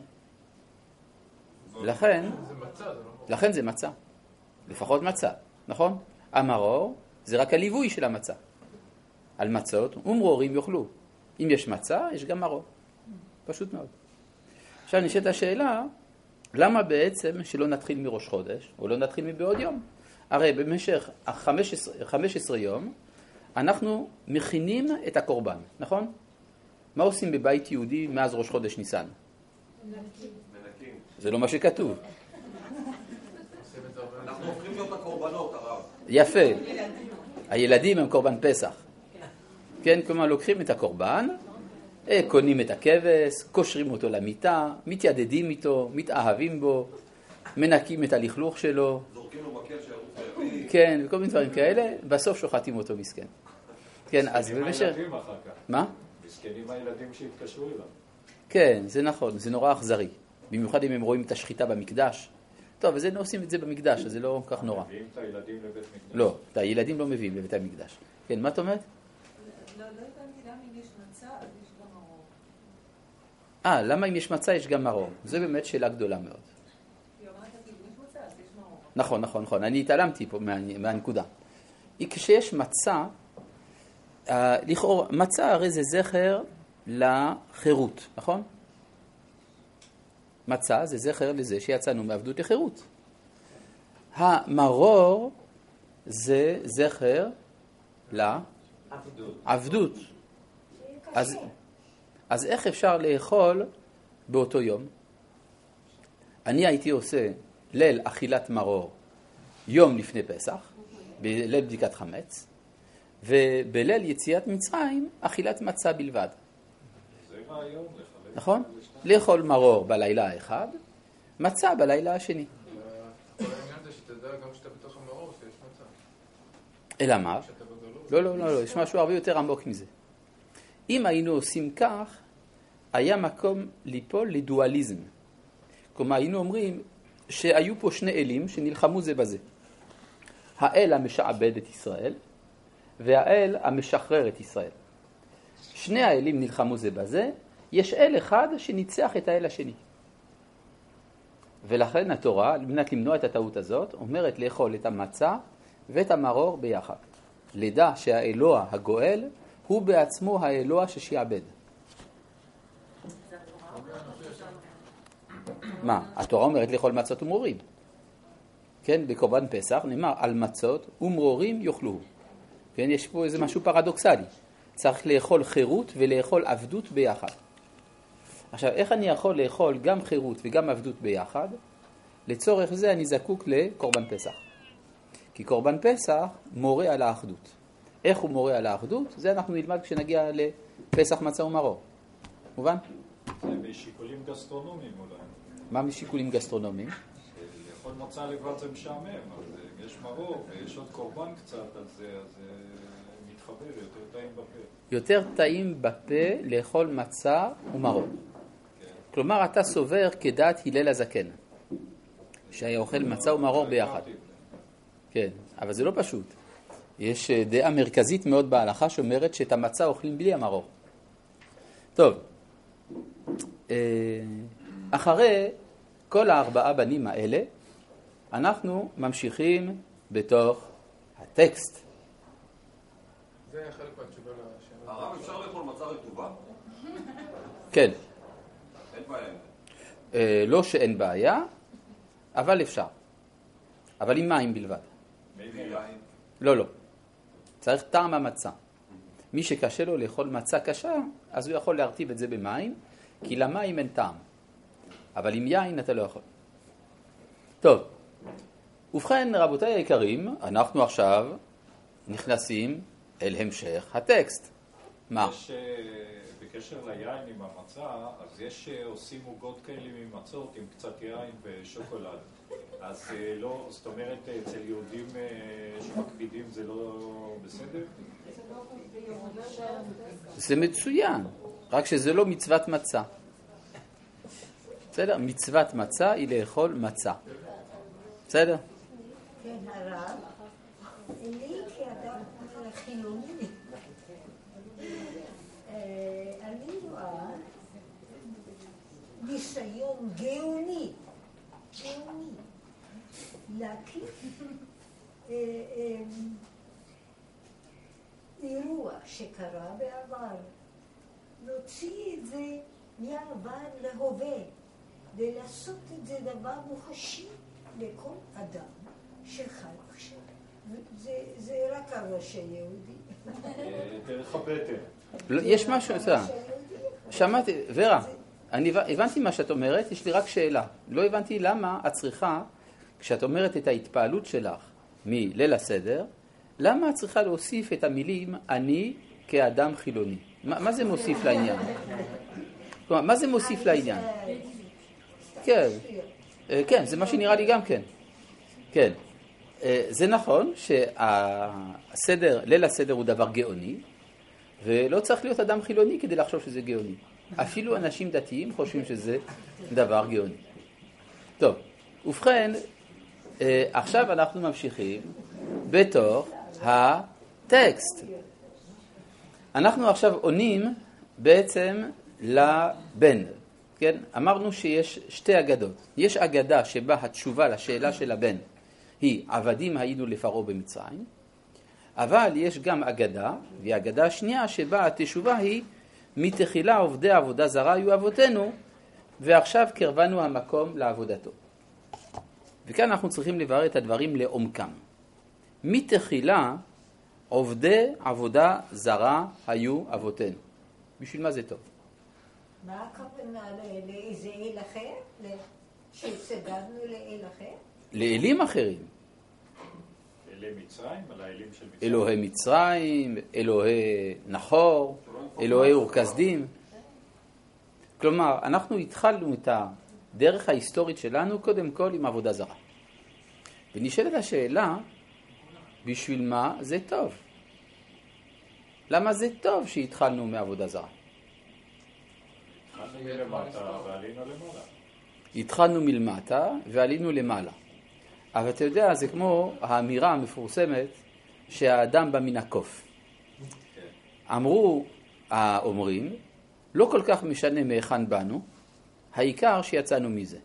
לכן, לכן זה מצה. לפחות מצה, נכון? המרור זה רק הליווי של המצה. על מצות ומרורים יאכלו. אם יש מצה, יש גם מרור. פשוט מאוד. עכשיו נשאלת השאלה, למה בעצם שלא נתחיל מראש חודש, או לא נתחיל מבעוד יום? הרי במשך חמש עשרה יום, אנחנו מכינים את הקורבן, נכון? מה עושים בבית יהודי מאז ראש חודש ניסן? מנקים. זה לא מה שכתוב. אנחנו הופכים להיות הקורבנות, הרב. יפה. הילדים הם קורבן פסח. כן, כלומר לוקחים את הקורבן, קונים את הכבש, קושרים אותו למיטה, מתיידדים איתו, מתאהבים בו, מנקים את הלכלוך שלו. זורקים לו מקל שירוץ לידי. כן, וכל מיני דברים כאלה, בסוף שוחטים אותו מסכן. כן, אז במשך... מסכנים הילדים אחר כך. מה? מסכנים הילדים שהתקשרו אליו. כן, זה נכון, זה נורא אכזרי. במיוחד אם הם רואים את השחיטה במקדש. טוב, אז הם עושים את זה במקדש, אז זה לא כך נורא. מביאים את הילדים לבית מקדש. לא, את הילדים לא מביאים לבית המקדש. כן, מה את אומרת? לא, לא הבנתי למה אם יש מצה, אז יש גם מרור. אה, למה אם יש מצה יש גם מרור? זו באמת שאלה גדולה מאוד. היא אומרת, אם יש מצה, אז יש מרור. נכון, נכון, נכון. אני התעלמתי פה מה, מהנקודה. כשיש מצה, לכאורה, מצה הרי זה זכר לחירות, נכון? מצה זה זכר לזה שיצאנו מעבדות לחירות. המרור זה זכר לעבדות. אז, אז איך אפשר לאכול באותו יום? אני הייתי עושה ליל אכילת מרור יום לפני פסח, בליל בדיקת חמץ, ובליל יציאת מצרים אכילת מצה בלבד. זה רעיון לחלק. נכון? לאכול מרור בלילה האחד, מצה בלילה השני. העניין זה שתדע גם כשאתה בתוך המרור שיש מצה. אלא מה? לא, לא, לא, לא, יש משהו הרבה יותר עמוק מזה. אם היינו עושים כך, היה מקום ליפול לדואליזם. כלומר, היינו אומרים שהיו פה שני אלים שנלחמו זה בזה. האל המשעבד את ישראל, והאל המשחרר את ישראל. שני האלים נלחמו זה בזה, יש אל אחד שניצח את האל השני. ולכן התורה, על מנת למנוע את הטעות הזאת, אומרת לאכול את המצה ואת המרור ביחד. לדע שהאלוה הגואל הוא בעצמו האלוה ששיעבד. מה? התורה אומרת לאכול מצות ומרורים. כן, בקורבן פסח נאמר על מצות ומרורים יאכלוהו. כן, יש פה איזה משהו פרדוקסלי. צריך לאכול חירות ולאכול עבדות ביחד. עכשיו, איך אני יכול לאכול גם חירות וגם עבדות ביחד? לצורך זה אני זקוק לקורבן פסח. כי קורבן פסח מורה על האחדות. איך הוא מורה על האחדות? זה אנחנו נלמד כשנגיע לפסח מצה ומרור. מובן? זה בשיקולים גסטרונומיים אולי. מה משיקולים גסטרונומיים? לאכול מצה לבד זה משעמם, אז יש מרור ויש עוד קורבן קצת, אז זה מתחבר, יותר טעים בפה. יותר טעים בפה לאכול מצה ומרור. כן. כלומר, אתה סובר כדעת הלל הזקן, שהיה אוכל מצה ומרור ביחד. כן, אבל זה לא פשוט. יש דעה מרכזית מאוד בהלכה שאומרת שאת המצה אוכלים בלי המרור. טוב, אחרי כל הארבעה בנים האלה, אנחנו ממשיכים בתוך הטקסט. זה חלק מהתשובה לשאלה. הרב, אפשר לאכול מצה רטובה? כן. אין בעיה. לא שאין בעיה, אבל אפשר. אבל עם מים בלבד. לא, לא. צריך טעם המצה. מי שקשה לו לאכול מצה קשה, אז הוא יכול להרטיב את זה במים, כי למים אין טעם. אבל עם יין אתה לא יכול. טוב, ובכן רבותיי היקרים, אנחנו עכשיו נכנסים אל המשך הטקסט. מה? יש, בקשר ליין עם המצה, אז יש עושים עוגות כאלה ממצות עם קצת יין ושוקולד. אז לא, זאת אומרת, אצל יהודים שמקפידים זה לא בסדר? זה מצוין, רק שזה לא מצוות מצה. בסדר? מצוות מצה היא לאכול מצה. בסדר? כן, הרב, לי כאדם חילוני, אני רואה ניסיון גאוני, גאוני, להקיף אירוע שקרה בעבר, להוציא את זה מהעבר להווה, ולעשות את זה דבר מוחשי לכל אדם שחי עכשיו. זה, זה רק הראש היהודי. דרך הבטן. יש משהו, שמעתי, ורה, אני הבנתי מה שאת אומרת, יש לי רק שאלה. לא הבנתי למה את צריכה, כשאת אומרת את ההתפעלות שלך מליל הסדר, למה את צריכה להוסיף את המילים אני כאדם חילוני? מה, מה זה מוסיף לעניין? כלומר, מה זה מוסיף לעניין? כן, כן, זה מה שנראה לי גם כן. כן, זה נכון שהסדר, ליל הסדר הוא דבר גאוני, ולא צריך להיות אדם חילוני כדי לחשוב שזה גאוני. אפילו אנשים דתיים חושבים שזה דבר גאוני. טוב, ובכן, עכשיו אנחנו ממשיכים בתוך הטקסט. אנחנו עכשיו עונים בעצם לבן. כן? אמרנו שיש שתי אגדות. יש אגדה שבה התשובה לשאלה של הבן היא עבדים היינו לפרעה במצרים, אבל יש גם אגדה, והיא אגדה השנייה שבה התשובה היא מתחילה עובדי עבודה זרה היו אבותינו, ועכשיו קרבנו המקום לעבודתו. וכאן אנחנו צריכים לברר את הדברים לעומקם. מתחילה עובדי עבודה זרה היו אבותינו. בשביל מה זה טוב? מה הכוונה לאיזה אל אחר? שסגדנו לאל אחר? לאלים אחרים. אלי מצרים? על האלים של מצרים? אלוהי מצרים, אלוהי נחור, אלוהי אור כסדים. כלומר, אנחנו התחלנו את הדרך ההיסטורית שלנו קודם כל עם עבודה זרה. ונשאלת השאלה, בשביל מה זה טוב? למה זה טוב שהתחלנו מעבודה זרה? התחלנו מלמטה ועלינו למעלה. התחלנו מלמטה ועלינו למעלה. אבל אתה יודע, זה כמו האמירה המפורסמת שהאדם בא מן הקוף. אמרו האומרים, לא כל כך משנה מהיכן באנו, העיקר שיצאנו מזה.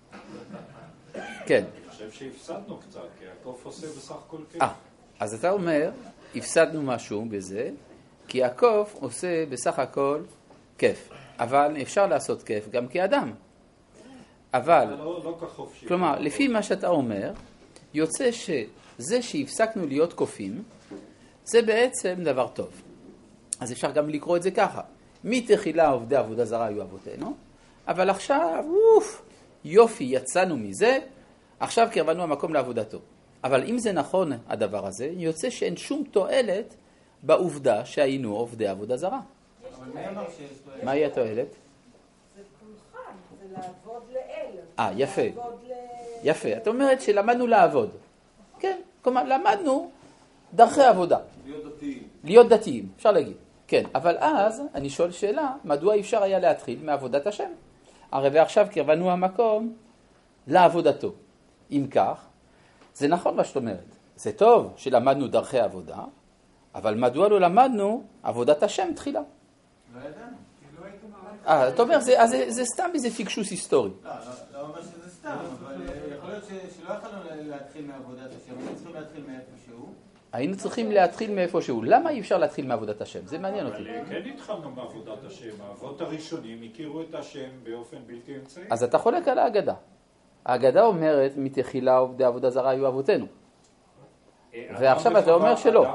כן. אני חושב שהפסדנו קצת, כי הקוף עושה בסך הכל כיף. אה, אז אתה אומר, הפסדנו משהו בזה, כי הקוף עושה בסך הכל כיף. אבל אפשר לעשות כיף גם כאדם. אבל, לא, לא כך חופשי. כלומר, לפי מה שאתה אומר, יוצא שזה שהפסקנו להיות קופים, זה בעצם דבר טוב. אז אפשר גם לקרוא את זה ככה. מתחילה עובדי עבודה זרה היו אבותינו, אבל עכשיו, אוף, יופי, יצאנו מזה, עכשיו קרבנו המקום לעבודתו. אבל אם זה נכון הדבר הזה, יוצא שאין שום תועלת בעובדה שהיינו עובדי עבודה זרה. אבל מי אמר שיש תועלת? מהי התועלת? זה פולחן, זה לעבוד לאל. אה, יפה. לעבוד ל... יפה. את אומרת שלמדנו לעבוד. כן, כלומר, למדנו דרכי עבודה. להיות דתיים. להיות דתיים, אפשר להגיד. כן, אבל אז אני שואל שאלה, מדוע אפשר היה להתחיל מעבודת השם? הרי ועכשיו קרבנו המקום לעבודתו. אם כך, זה נכון מה שאת אומרת. זה טוב שלמדנו דרכי עבודה, אבל מדוע לא למדנו עבודת השם תחילה? לא ידענו. אה, אתה אומר, זה, זה, זה סתם איזה פיקשוס היסטורי. לא, לא אומר שזה סתם, אבל יכול להיות שלא יכולנו להתחיל מעבודת השם, היינו צריכים להתחיל מאיפשהו. היינו צריכים להתחיל מאיפשהו. למה אי אפשר להתחיל מעבודת השם? זה מעניין אותי. אבל כן התחלנו מעבודת השם. האבות הראשונים הכירו את השם באופן בלתי אמצעי. אז אתה חולק על ההגדה. ההגדה אומרת, מתחילה עובדי עבודה זרה היו אבותינו. ועכשיו אתה אומר שלא.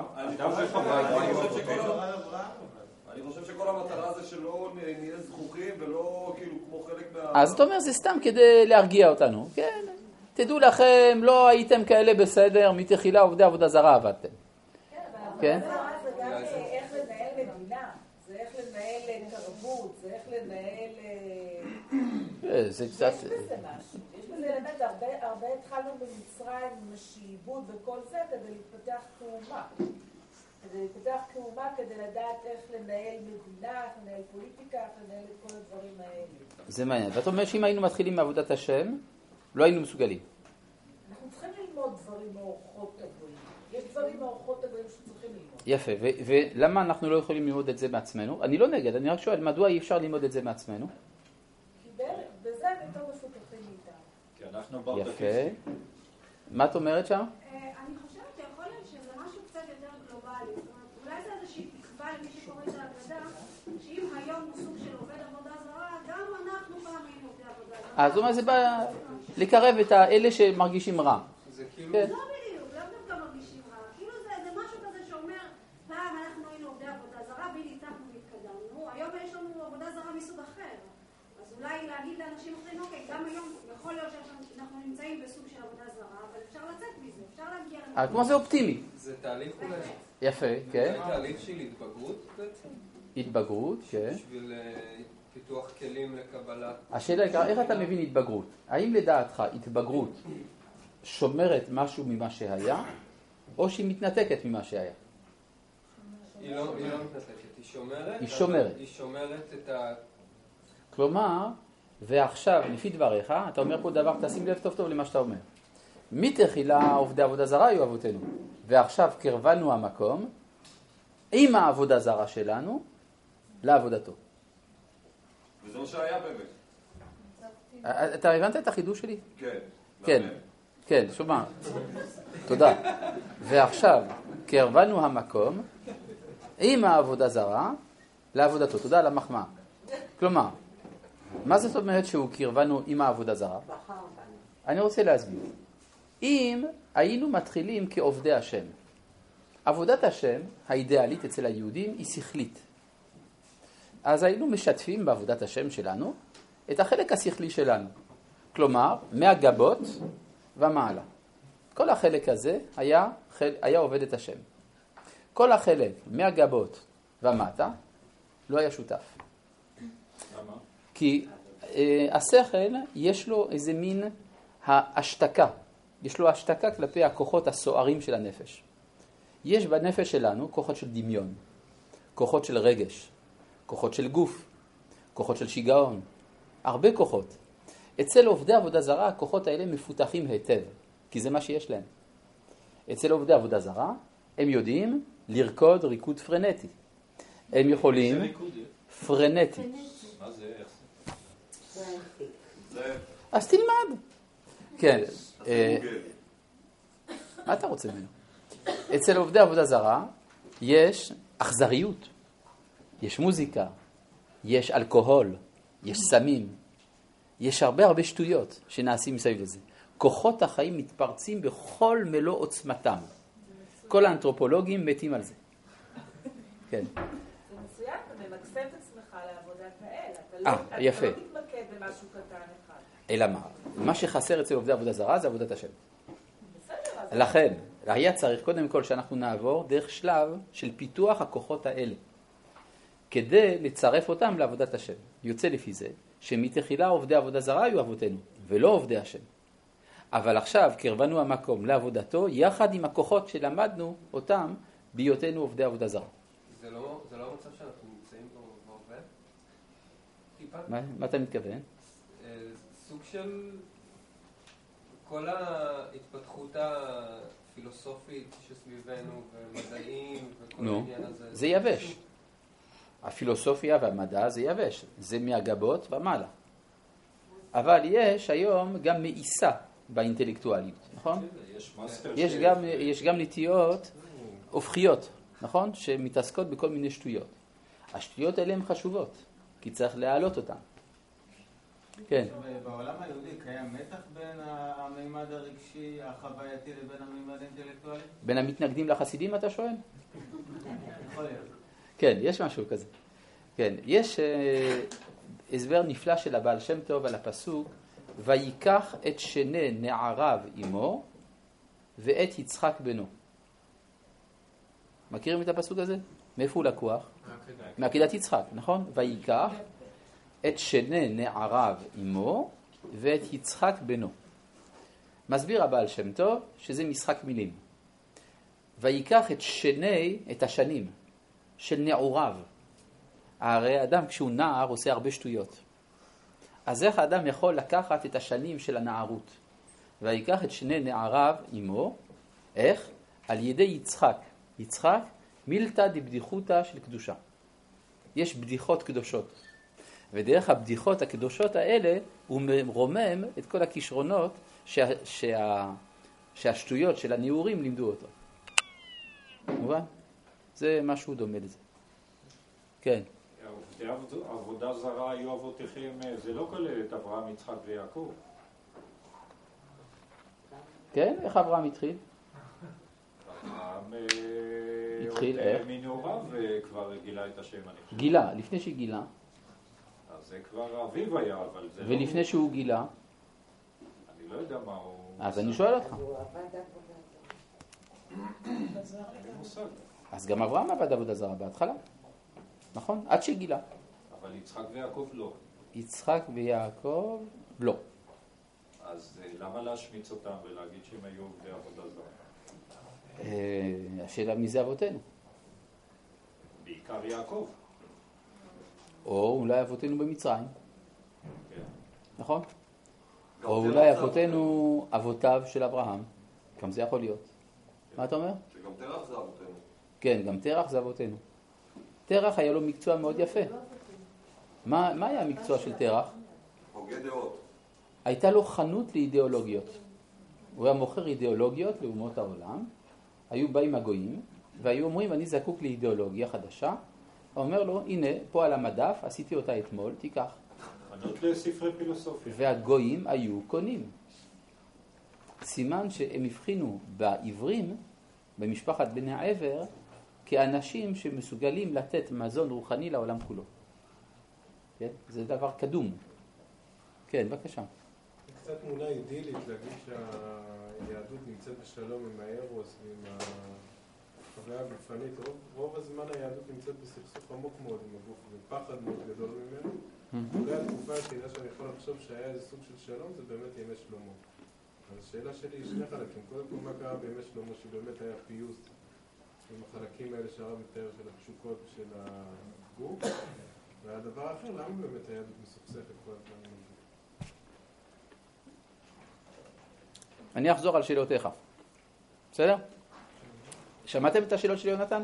אני חושב שכל המטרה זה שלא נהיה זכוכים ולא כאילו כמו חלק מה... אז אתה אומר, זה סתם כדי להרגיע אותנו. כן, תדעו לכם, לא הייתם כאלה בסדר, מתחילה עובדי עבודה זרה עבדתם. כן? זה גם איך לנהל מדינה, זה איך לנהל תרבות, זה איך לנהל... זה קצת... יש בזה משהו. יש בזה באמת, הרבה התחלנו במצרים, עם השעבוד וכל זה, כדי להתפתח כאומה. כדי להתפתח כאומה, כדי לדעת איך לנהל מדינה, איך לנהל פוליטיקה, איך לנהל את כל הדברים האלה. זה מעניין. ואת אומרת שאם היינו מתחילים מעבודת השם, לא היינו מסוגלים. אנחנו צריכים ללמוד דברים מאורחות טובים. יש דברים מאורחות טובים שצריכים ללמוד. יפה. ולמה אנחנו לא יכולים ללמוד את זה מעצמנו? אני לא נגד, אני רק שואל, מדוע אי אפשר ללמוד את זה מעצמנו? כי בזה הם יותר מפותחים מאיתנו. כי אנחנו ברדקיסטים. יפה. מה את אומרת שם? אני חושבת שיכול להיות שזה משהו קצת יותר גלובלי. זאת אומרת, אולי זה איזושהי תקווה למי שקורא את ההגדה, שאם היום הוא סוג של עובד עבודה זרה, גם אנחנו פעם היינו עובדי עבודה זרה. אז זאת אומרת, זה בא לקרב את האלה שמרגישים רע. זה כאילו... לא בדיוק, לא דווקא מרגישים רע. כאילו זה משהו כזה שאומר, פעם אנחנו היינו עובדי עבודה זרה, וניצחנו והתקדמנו, היום יש לנו עבודה זרה מסוג אחר. אז אולי להגיד לאנשים אחרים, אוקיי, גם היום יכול להיות שאנחנו נמצאים בסוג של עבודה זרה, אבל אפשר לצאת מזה, אפשר להגיע לזה. כמו זה אופטימי. זה תהליך אולי. יפה, כן. זה תהליך של התבגרות בעצם. התבגרות, כן. בשביל פיתוח כלים לקבלת... השאלה היא, איך אתה מבין התבגרות? האם לדעתך התבגרות שומרת משהו ממה שהיה, או שהיא מתנתקת ממה שהיה? היא לא מתנתקת, היא שומרת. היא שומרת. היא שומרת את ה... כלומר, ועכשיו, לפי דבריך, אתה אומר פה דבר, תשים לב טוב טוב למה שאתה אומר. מתחילה עובדי עבודה זרה היו אבותינו, ועכשיו קרבנו המקום עם העבודה זרה שלנו לעבודתו. וזה מה שהיה באמת. אתה הבנת את החידוש שלי? כן. כן, כן, שומע. תודה. ועכשיו קרבנו המקום עם העבודה זרה לעבודתו. תודה על המחמאה. כלומר, מה זאת אומרת שהוא קרבנו עם העבודה זרה? אני רוצה להסביר. אם היינו מתחילים כעובדי השם, עבודת השם האידיאלית אצל היהודים היא שכלית. אז היינו משתפים בעבודת השם שלנו את החלק השכלי שלנו. כלומר, מהגבות ומעלה. כל החלק הזה היה, היה עובד את השם. כל החלק מהגבות ומטה לא היה שותף. למה? כי אה, השכל יש לו איזה מין ההשתקה. יש לו השתקה כלפי הכוחות הסוערים של הנפש. יש בנפש שלנו כוחות של דמיון, כוחות של רגש, כוחות של גוף, כוחות של שיגעון, הרבה כוחות. אצל עובדי עבודה זרה הכוחות האלה מפותחים היטב, כי זה מה שיש להם. אצל עובדי עבודה זרה הם יודעים לרקוד ריקוד פרנטי. הם יכולים... זה ריקוד? פרנטי. מה זה? איך זה? זה... אז תלמד. כן. מה אתה רוצה ממנו? אצל עובדי עבודה זרה יש אכזריות, יש מוזיקה, יש אלכוהול, יש סמים, יש הרבה הרבה שטויות שנעשים מסביב לזה. כוחות החיים מתפרצים בכל מלוא עוצמתם. כל האנתרופולוגים מתים על זה. כן. זה מצוין, אתה ממקסם את עצמך לעבודת האל. אתה אה, יפה. לא תתמקד במשהו קטן אחד. אלא מה? מה שחסר אצל עובדי עבודה זרה זה עבודת השם. בסדר, אז... לכן, היה צריך קודם כל שאנחנו נעבור דרך שלב של פיתוח הכוחות האלה, כדי לצרף אותם לעבודת השם. יוצא לפי זה שמתחילה עובדי עבודה זרה היו אבותינו, ולא עובדי השם. אבל עכשיו קרבנו המקום לעבודתו, יחד עם הכוחות שלמדנו אותם בהיותנו עובדי עבודה זרה. זה לא, זה לא המצב שאנחנו נמצאים בו בהווה? טיפה? מה, מה אתה מתכוון? סוג של כל ההתפתחות הפילוסופית שסביבנו ומדעים וכל נו, העניין הזה. זה יבש. הפילוסופיה והמדע זה יבש. זה מהגבות ומעלה. אבל יש היום גם מאיסה באינטלקטואליות, נכון? יש מאסטר יש גם, יש גם נטיות הופכיות, נכון? שמתעסקות בכל מיני שטויות. השטויות האלה הן חשובות, כי צריך להעלות אותן. כן. בעולם היהודי קיים מתח בין המימד הרגשי, החווייתי, לבין המימד האינטלקטואלי? בין המתנגדים לחסידים אתה שואל? יכול להיות. כן, יש משהו כזה. כן, יש אה, הסבר נפלא של הבעל שם טוב על הפסוק, ויקח את שני נעריו עמו ואת יצחק בנו. מכירים את הפסוק הזה? מאיפה הוא לקוח? מעקדת יצחק, נכון? ויקח את שני נעריו עמו ואת יצחק בנו. מסביר הבעל שם טוב שזה משחק מילים. ויקח את שני, את השנים של נעוריו. הרי האדם כשהוא נער עושה הרבה שטויות. אז איך האדם יכול לקחת את השנים של הנערות? ויקח את שני נעריו עמו, איך? על ידי יצחק. יצחק מילתא דבדיחותא של קדושה. יש בדיחות קדושות. ודרך הבדיחות הקדושות האלה הוא רומם את כל הכישרונות שה, שה, שהשטויות של הנעורים לימדו אותו. מובן? זה משהו דומה לזה. כן. עובדי עבודה זרה היו אבותיכם, זה לא כולל את אברהם, יצחק ויעקב. כן? איך אברהם התחיל? אברהם התחיל איך? מנעוריו וכבר גילה את השם הנכון. גילה, לפני שגילה. אז זה כבר אביו היה, אבל זה לא... ולפני שהוא גילה? אני לא יודע מה הוא... אז אני שואל אותך. אז גם אברהם עבד עבודה זרה בהתחלה. נכון? עד שגילה. אבל יצחק ויעקב לא. יצחק ויעקב לא. אז למה להשמיץ אותם ולהגיד שהם היו עובדי עבודה זרה? השאלה מי זה אבותינו? בעיקר יעקב. או אולי אבותינו במצרים. כן. נכון? או אולי אבותינו אבותיו של אברהם. גם זה יכול להיות. מה אתה אומר? שגם תרח זה אבותינו. כן, גם תרח זה אבותינו. תרח היה לו מקצוע מאוד יפה. מה, מה היה המקצוע של תרח? הוגה דעות. הייתה לו חנות לאידיאולוגיות. הוא היה מוכר אידיאולוגיות לאומות העולם. היו באים הגויים, והיו אומרים, אני זקוק לאידיאולוגיה חדשה. הוא אומר לו, הנה, פה על המדף, עשיתי אותה אתמול, תיקח. חנות לספרי פילוסופיה. והגויים היו קונים. סימן שהם הבחינו בעברים, במשפחת בני העבר, כאנשים שמסוגלים לתת מזון רוחני לעולם כולו. כן? זה דבר קדום. כן, בבקשה. קצת קצת תמונה אידילית להגיד שהיהדות נמצאת בשלום עם הארוס ועם החוויה הגופנית. רוב, רוב הזמן היהדות נמצאת בסכסוך עמוק מאוד עם הגוף ופחד מאוד גדול ממנו. אולי התקופה היחידה שאני יכול לחשוב שהיה איזה סוג של שלום זה באמת ימי שלמה. אז השאלה שלי היא שני חלקים. קודם כל מה קרה בימי שלמה שבאמת היה פיוס עם החלקים האלה שהרב מתאר של התשוקות ושל הגוף. והדבר האחר, למה באמת היהדות מסוכסכת כל הזמן? אני אחזור על שאלותיך. בסדר? שמעתם את השאלות של יונתן?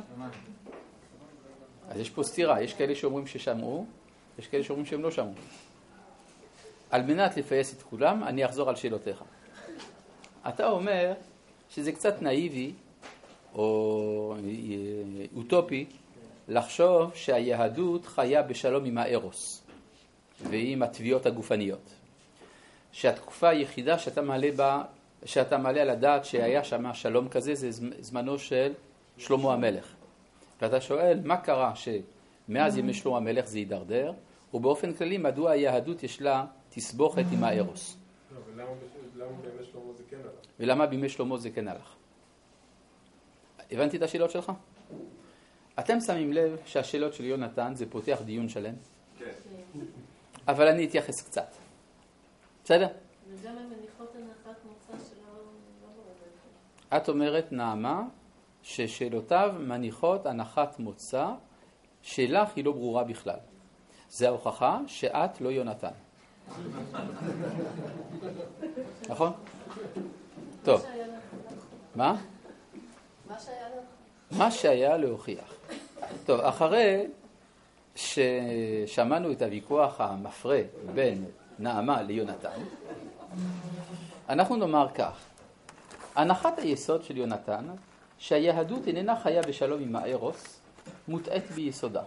אז יש פה סתירה, יש כאלה שאומרים ששמעו, יש כאלה שאומרים שהם לא שמעו. על מנת לפייס את כולם, אני אחזור על שאלותיך. אתה אומר שזה קצת נאיבי או אוטופי לחשוב שהיהדות חיה בשלום עם הארוס ועם התביעות הגופניות. שהתקופה היחידה שאתה מעלה בה, שאתה מעלה על הדעת שהיה שם שלום כזה, זה זמנו של שלמה המלך. ואתה שואל, מה קרה שמאז ימי שלמה המלך זה יידרדר, ובאופן כללי, מדוע היהדות יש לה תסבוכת עם הארוס? לא, ולמה בימי שלמה זה כן הלך? ולמה בימי שלמה זה כן הלך? הבנתי את השאלות שלך? אתם שמים לב שהשאלות של יונתן זה פותח דיון שלם? כן. אבל אני אתייחס קצת. בסדר? וגם הן מניחות הנחת מוצא שלא ברור. את אומרת, נעמה, ששאלותיו מניחות הנחת מוצא שלך היא לא ברורה בכלל. זה ההוכחה שאת לא יונתן. נכון? טוב. מה? מה שהיה לך? מה שהיה להוכיח. טוב, אחרי ששמענו את הוויכוח המפרה בין נעמה ליונתן, אנחנו נאמר כך. הנחת היסוד של יונתן, שהיהדות איננה חיה בשלום עם הארוס, מוטעת ביסודה.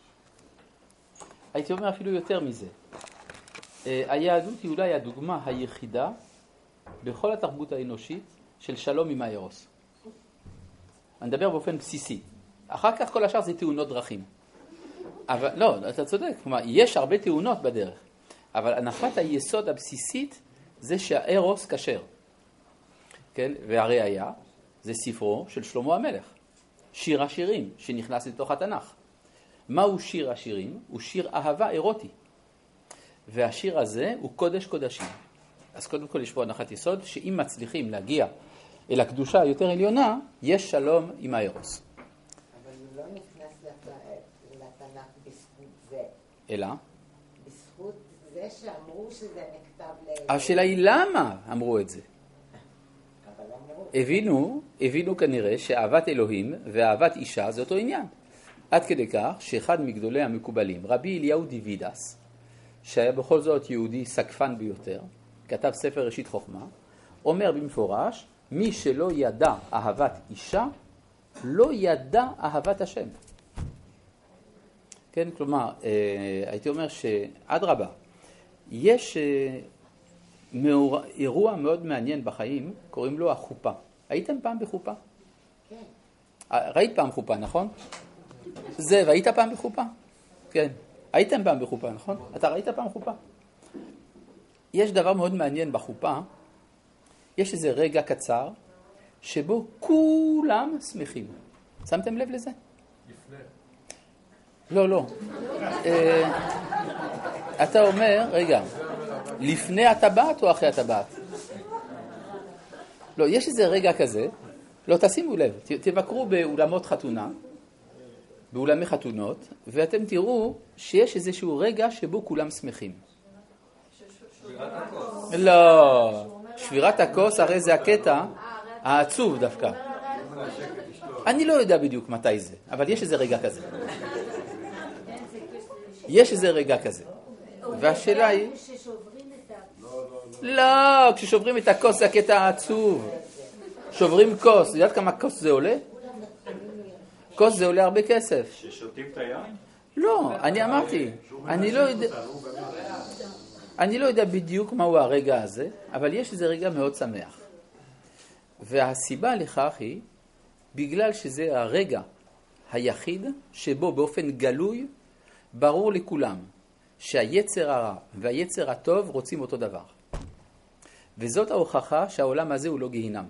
הייתי אומר אפילו יותר מזה. היהדות היא אולי הדוגמה היחידה בכל התרבות האנושית של שלום עם הארוס. אני מדבר באופן בסיסי. אחר כך כל השאר זה תאונות דרכים. אבל לא, אתה צודק. כלומר, יש הרבה תאונות בדרך. אבל הנחת היסוד הבסיסית זה שהארוס כשר. כן? והראיה זה ספרו של שלמה המלך. שיר השירים שנכנס לתוך התנ"ך. מהו שיר השירים? הוא שיר אהבה אירוטי. והשיר הזה הוא קודש קודשים. אז קודם כל יש פה הנחת יסוד שאם מצליחים להגיע אל הקדושה היותר עליונה, יש שלום עם הארוס. אבל הוא לא נכנס לתנ"ך בזכות זה. אלא? בזכות זה שאמרו שזה נכתב ל... השאלה היא למה אמרו את זה. אבל אמרו... הבינו, הבינו כנראה שאהבת אלוהים ואהבת אישה זה אותו עניין. עד כדי כך שאחד מגדולי המקובלים, רבי אליהו דיווידס, שהיה בכל זאת יהודי סקפן ביותר, כתב ספר ראשית חוכמה, אומר במפורש, מי שלא ידע אהבת אישה, לא ידע אהבת השם. כן, כלומר, הייתי אומר שעד רבה, יש מאור... אירוע מאוד מעניין בחיים, קוראים לו החופה. הייתם פעם בחופה? כן. ראית פעם חופה, נכון? זה, והיית פעם בחופה? כן. הייתם פעם בחופה, נכון? אתה ראית פעם חופה? יש דבר מאוד מעניין בחופה, יש איזה רגע קצר, שבו כולם שמחים. שמתם לב לזה? לפני. לא, לא. אתה אומר, רגע, לפני הטבעת או אחרי הטבעת? לא, יש איזה רגע כזה, לא, תשימו לב, תבקרו באולמות חתונה, באולמי חתונות, ואתם תראו שיש איזשהו רגע שבו כולם שמחים. שבירת הכוס. לא, שבירת הכוס הרי זה הקטע העצוב דווקא. אני לא יודע בדיוק מתי זה, אבל יש איזה רגע כזה. יש איזה רגע כזה. והשאלה היא... לא, כששוברים את הכוס זה הקטע העצוב. שוברים כוס, יודעת כמה כוס זה עולה? כוס זה עולה הרבה כסף. ששותים את היין? לא, אני אמרתי, אני לא יודע... אני לא יודע בדיוק מהו הרגע הזה, אבל יש איזה רגע מאוד שמח. והסיבה לכך היא, בגלל שזה הרגע היחיד שבו באופן גלוי, ברור לכולם שהיצר הרע והיצר הטוב רוצים אותו דבר. וזאת ההוכחה שהעולם הזה הוא לא גיהינם.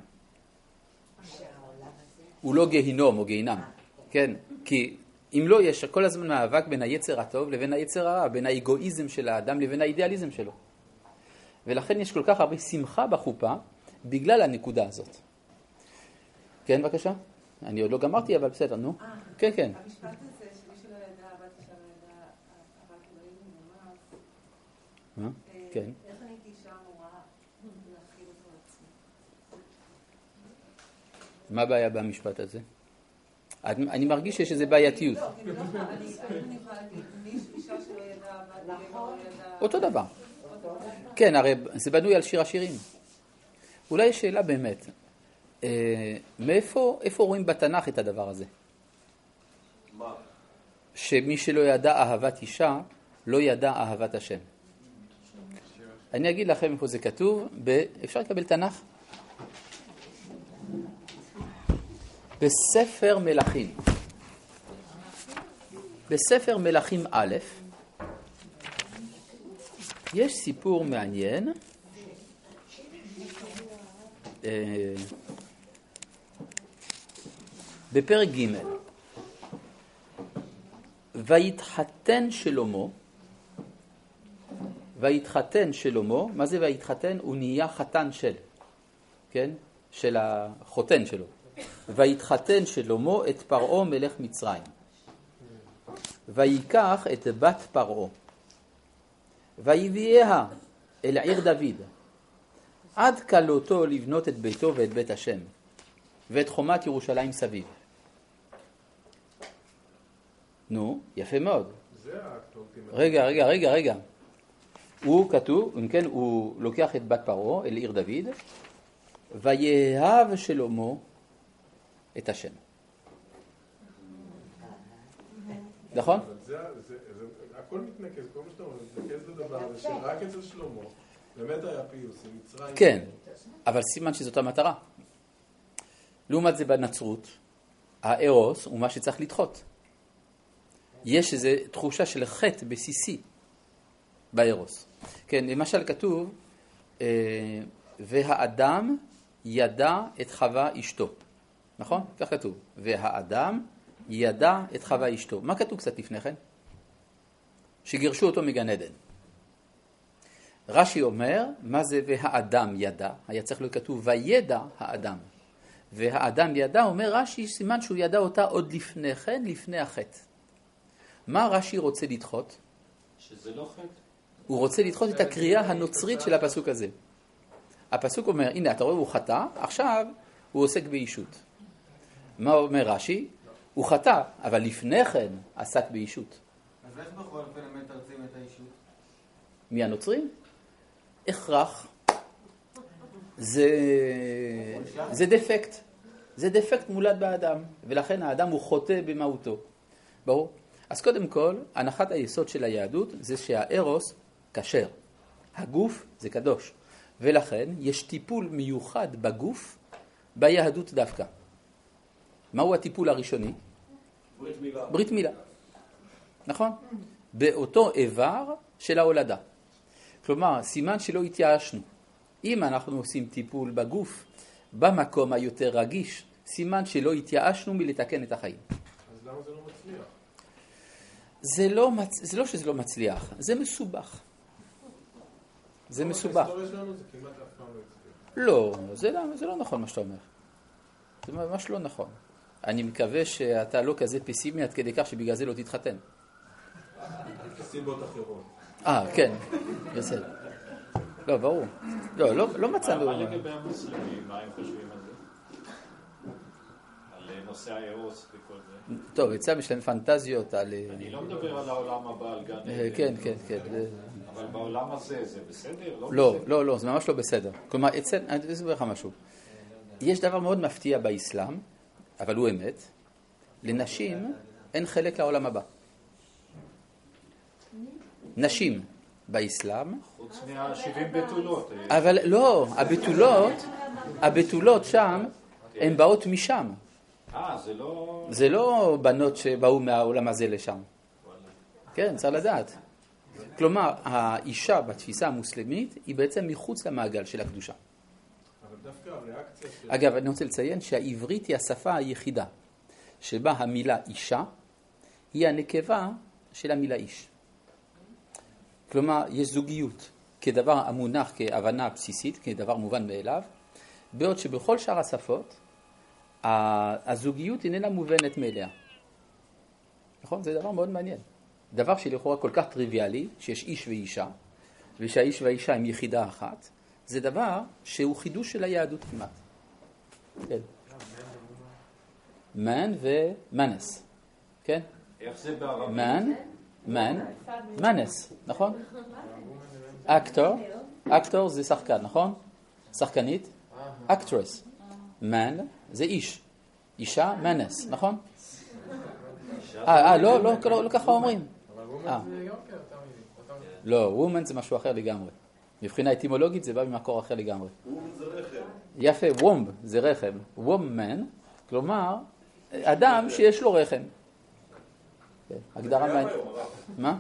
הוא לא גיהינום או גיהינם. כן, כי אם לא, יש כל הזמן מאבק בין היצר הטוב לבין היצר הרע, בין האגואיזם של האדם לבין האידיאליזם שלו. ולכן יש כל כך הרבה שמחה בחופה בגלל הנקודה הזאת. כן, בבקשה? אני עוד לא גמרתי, אבל בסדר, נו. כן, כן. המשפט הזה, שמי שלא ידע, אהבת אישה לא ידע, אהבת אלוהים ממש. כן. איך אני כאישה אמורה להכיל אותו לעצמי? מה הבעיה במשפט הזה? אני מרגיש שיש איזו בעייתיות. לא, כי לא, אני יכולה להגיד, מי אישה שלא ידע, אהבת אלוהים לא ידע... אותו דבר. כן, הרי זה בנוי על שיר השירים. אולי יש שאלה באמת, מאיפה איפה רואים בתנ"ך את הדבר הזה? מה? שמי שלא ידע אהבת אישה, לא ידע אהבת השם. אני אגיד לכם איפה זה כתוב, אפשר לקבל תנ"ך? בספר מלכים. בספר מלכים א', יש סיפור מעניין, בפרק ג' ויתחתן שלמה, ויתחתן שלמה, מה זה ויתחתן? הוא נהיה חתן של, כן? של החותן שלו. ויתחתן שלמה את פרעה מלך מצרים. ויקח את בת פרעה. ויביאה אל עיר דוד. עד כלותו לבנות את ביתו ואת בית השם. ואת חומת ירושלים סביב. נו, יפה מאוד. רגע, רגע, רגע, רגע. הוא כתוב, אם כן, הוא לוקח את בת פרעה אל עיר דוד, ויאהב שלמה את השם. נכון? הכל מתנקז, כל מה שאתה אומר, מתנקז לדבר הזה, שרק אצל שלמה, באמת היה פיוס, עם מצרים. כן, אבל סימן שזאת המטרה. לעומת זה בנצרות, הארוס הוא מה שצריך לדחות. יש איזו תחושה של חטא בסיסי בארוס. כן, למשל כתוב, והאדם ידע את חווה אשתו. נכון? כך כתוב. והאדם ידע את חווה אשתו. מה כתוב קצת לפני כן? שגירשו אותו מגן עדן. רש"י אומר, מה זה והאדם ידע? היה צריך להיות כתוב, וידע האדם. והאדם ידע, אומר רש"י, סימן שהוא ידע אותה עוד לפני כן, לפני החטא. מה רש"י רוצה לדחות? שזה לא חטא. הוא רוצה לדחות את הקריאה הנוצרית של הפסוק הזה. הפסוק אומר, הנה, אתה רואה, הוא חטא, עכשיו הוא עוסק באישות. מה אומר רש"י? הוא חטא, אבל לפני כן עסק באישות. אז איך בכל אופן הם מתרצים את האישות? מי הנוצרים? הכרח. זה, זה דפקט. זה דפקט מולד באדם, ולכן האדם הוא חוטא במהותו. ברור? אז קודם כל, הנחת היסוד של היהדות זה שהארוס כשר. הגוף זה קדוש. ולכן יש טיפול מיוחד בגוף ביהדות דווקא. מהו הטיפול הראשוני? ברית מילה. ברית מילה. נכון? באותו איבר של ההולדה. כלומר, סימן שלא התייאשנו. אם אנחנו עושים טיפול בגוף, במקום היותר רגיש, סימן שלא התייאשנו מלתקן את החיים. אז למה זה לא מצליח? זה לא, מצ... זה לא שזה לא מצליח, זה מסובך. זה מסובך. ההיסטוריה שלנו זה כמעט אף פעם לא הצליח. לא, זה לא, זה לא נכון מה שאתה אומר. זה ממש לא נכון. אני מקווה שאתה לא כזה פסימי עד כדי כך שבגלל זה לא תתחתן. סיבות אחרות. אה, כן, בסדר. לא, ברור. לא, לא, לא מצאנו. מה לגבי המוסלמים? מה הם חושבים על זה? על נושא הארוס וכל זה? טוב, אצלם יש להם פנטזיות על... אני לא מדבר על העולם הבא, על גן עדן. כן, כן, כן. אבל בעולם הזה זה בסדר? לא, לא, לא, זה ממש לא בסדר. כלומר, אצל... אני אסביר לך משהו. יש דבר מאוד מפתיע באסלאם, אבל הוא אמת. לנשים אין חלק לעולם הבא. נשים באסלאם. חוץ מה-שבעים בתולות. אבל לא, הבתולות, הבתולות שם, הן באות משם. אה, זה לא... זה לא בנות שבאו מהעולם הזה לשם. כן, צריך לדעת. כלומר, האישה בתפיסה המוסלמית היא בעצם מחוץ למעגל של הקדושה. אבל דווקא הריאקציה של... אגב, אני רוצה לציין שהעברית היא השפה היחידה שבה המילה אישה היא הנקבה של המילה איש. כלומר, יש זוגיות כדבר המונח כהבנה בסיסית, כדבר מובן מאליו, בעוד שבכל שאר השפות הזוגיות איננה מובנת מאליה. נכון? זה דבר מאוד מעניין. דבר שלכאורה כל כך טריוויאלי, שיש איש ואישה, ושהאיש והאישה הם יחידה אחת, זה דבר שהוא חידוש של היהדות כמעט. כן. מן ומנס. כן? איך זה בערבית? מן, מן, מנס, נכון? אקטור, אקטור זה שחקן, נכון? שחקנית, אקטרס. מן זה איש, אישה מנס, נכון? אה, לא, לא, לא ככה אומרים. לא, וומן זה משהו אחר לגמרי. מבחינה אטימולוגית זה בא ממקור אחר לגמרי. וומן זה רחם. יפה, וומב זה רחם. וומן, כלומר, אדם שיש לו רחם. הגדרה מה... מה?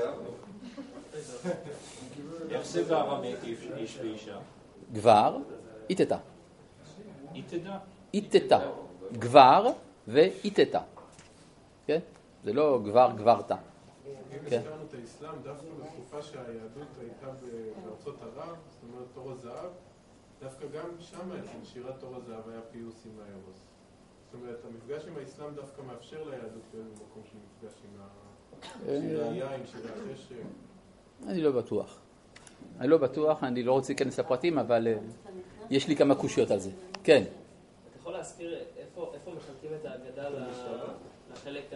איך זה בארמית איש ואישה? גבר, איתתה. איתתה? איתתה. גבר ואיתתה. כן? זה לא גבר גברתה. אם הזכרנו את האסלאם, דווקא בתקופה שהיהדות הייתה בארצות ערב, זאת אומרת תור הזהב, דווקא גם שם אצל שירת תור הזהב היה פיוס עם הארוס. זאת אומרת, המפגש עם האסלאם דווקא מאפשר ליהדות להיות במקום של מפגש עם שירי היין, שירי החשב. אני לא בטוח. אני לא בטוח, אני לא רוצה להיכנס לפרטים, אבל יש לי כמה קושיות על זה. כן. אתה יכול להזכיר איפה מחלקים את ההגדה לחלק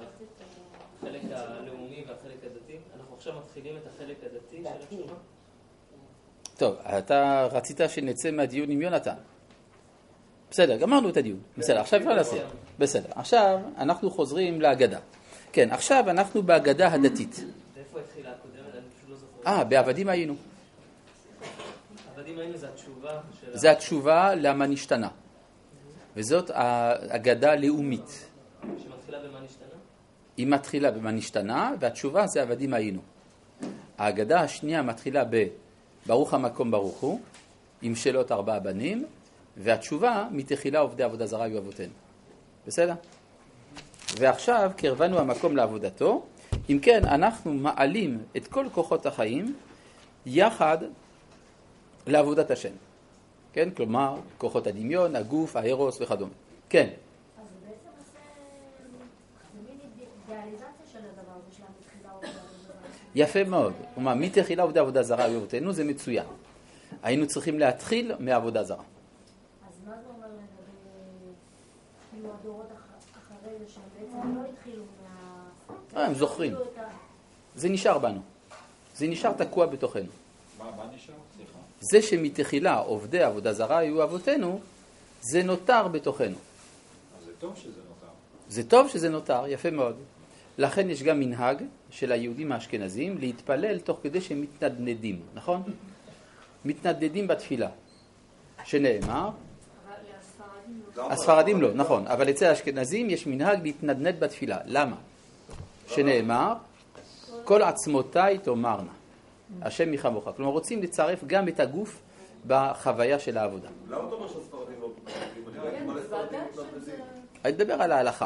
הלאומי והחלק הדתי? אנחנו עכשיו מתחילים את החלק הדתי של התשובה? טוב, אתה רצית שנצא מהדיון עם יונתן. בסדר, גמרנו את הדיון. בסדר, עכשיו אפשר לעשות. בסדר, עכשיו אנחנו חוזרים להגדה. כן, עכשיו אנחנו בהגדה הדתית. ואיפה התחילה הקודמת? אני פשוט לא זוכר. אה, בעבדים היינו. עבדים היינו זה התשובה של... זה התשובה למה נשתנה. וזאת ההגדה לאומית. שמתחילה במה נשתנה? היא מתחילה במה נשתנה, והתשובה זה עבדים היינו. ההגדה השנייה מתחילה בברוך המקום ברוך הוא, עם שאלות ארבעה בנים, והתשובה מתחילה עובדי עבודה זרה היו אבותינו. בסדר? ועכשיו קרבנו המקום לעבודתו. אם כן, אנחנו מעלים את כל כוחות החיים יחד לעבודת השם. כן? כלומר, כוחות הדמיון, הגוף, הארוס וכדומה. כן. אז זה בעצם עושה... זה מין אידיאליזציה של הדבר הזה של המתחילה עובדי עבודה זרה. יפה מאוד. כלומר, מתחילה עובדי עבודה זרה היו אבותינו, זה מצוין. היינו צריכים להתחיל מעבודה זרה. אז מה זה אומר לגבי כאילו הדורות אחרי זה שהם בעצם לא התחילו מה... הם זוכרים. זה נשאר בנו. זה נשאר תקוע בתוכנו. מה, מה נשאר? סליחה. זה שמתחילה עובדי עבודה זרה היו אבותינו, זה נותר בתוכנו. אז זה טוב שזה נותר. זה טוב שזה נותר, יפה מאוד. לכן יש גם מנהג של היהודים האשכנזים להתפלל תוך כדי שהם מתנדנדים, נכון? מתנדנדים בתפילה. שנאמר, הספרדים לא, נכון, אבל אצל האשכנזים יש מנהג להתנדנד בתפילה. למה? שנאמר, כל עצמותיי תאמרנה, השם יחמוך. כלומר, רוצים לצרף גם את הגוף בחוויה של העבודה. למה אתה אומר שהספרדים לא מתנדנדים? אני מדבר על ההלכה.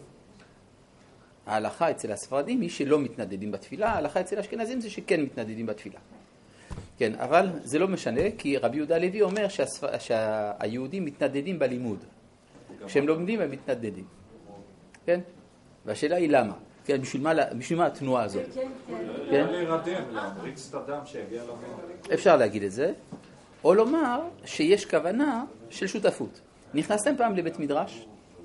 ההלכה אצל הספרדים היא שלא מתנדדים בתפילה, ההלכה אצל האשכנזים זה שכן מתנדדים בתפילה. כן, אבל זה לא משנה, כי רבי יהודה הלוי אומר שהספ... שהיהודים מתנדדים בלימוד. כשהם לומדים הם מתנדדים. כן? והשאלה היא למה? כן, בשביל מה, בשביל מה התנועה הזאת? כן? להירדם, להמריץ את הדם שיגיע למוח. אפשר להגיד את זה, או לומר שיש כוונה של שותפות. נכנסתם פעם לבית מדרש?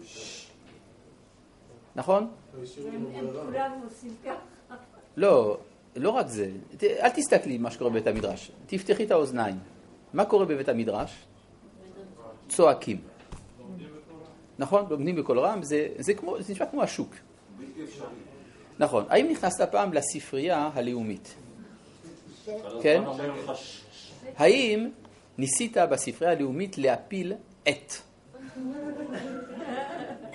נכון? הם כולם עושים ככה. לא, לא רק זה. אל תסתכלי מה שקורה בבית המדרש. תפתחי את האוזניים. מה קורה בבית המדרש? צועקים. נכון? לומדים בקול רם. זה, זה, כמו, זה נשמע כמו השוק. נכון. האם נכנסת פעם לספרייה הלאומית? כן? האם ניסית בספרייה הלאומית להפיל את?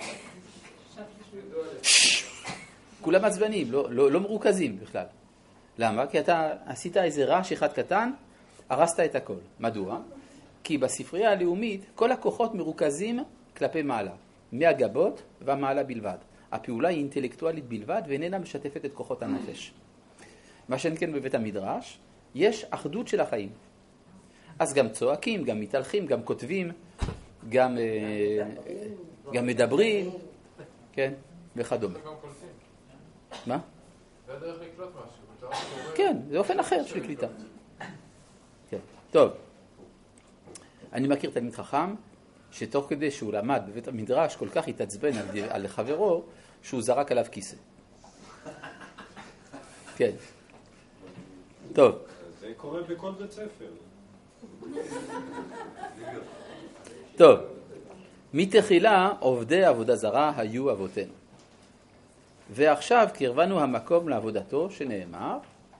כולם עצבנים, לא, לא, לא מרוכזים בכלל. למה? כי אתה עשית איזה רעש אחד קטן, הרסת את הכל. מדוע? כי בספרייה הלאומית כל הכוחות מרוכזים כלפי מעלה, מהגבות והמעלה בלבד. הפעולה היא אינטלקטואלית בלבד ואיננה משתפת את כוחות הנפש. מה שאין כן בבית המדרש, יש אחדות של החיים. אז גם צועקים, גם מתהלכים, גם כותבים, גם, גם מדברים, כן, וכדומה. מה? זה הדרך לקלוט משהו. כן, זה אופן אחר של קליטה. כן. טוב, אני מכיר תלמיד חכם, שתוך כדי שהוא למד בבית המדרש כל כך התעצבן על, על חברו, שהוא זרק עליו כיסא. כן. טוב. זה קורה בכל בית ספר. טוב. מתחילה עובדי עבודה זרה היו אבותינו. ועכשיו קרבנו המקום לעבודתו שנאמר,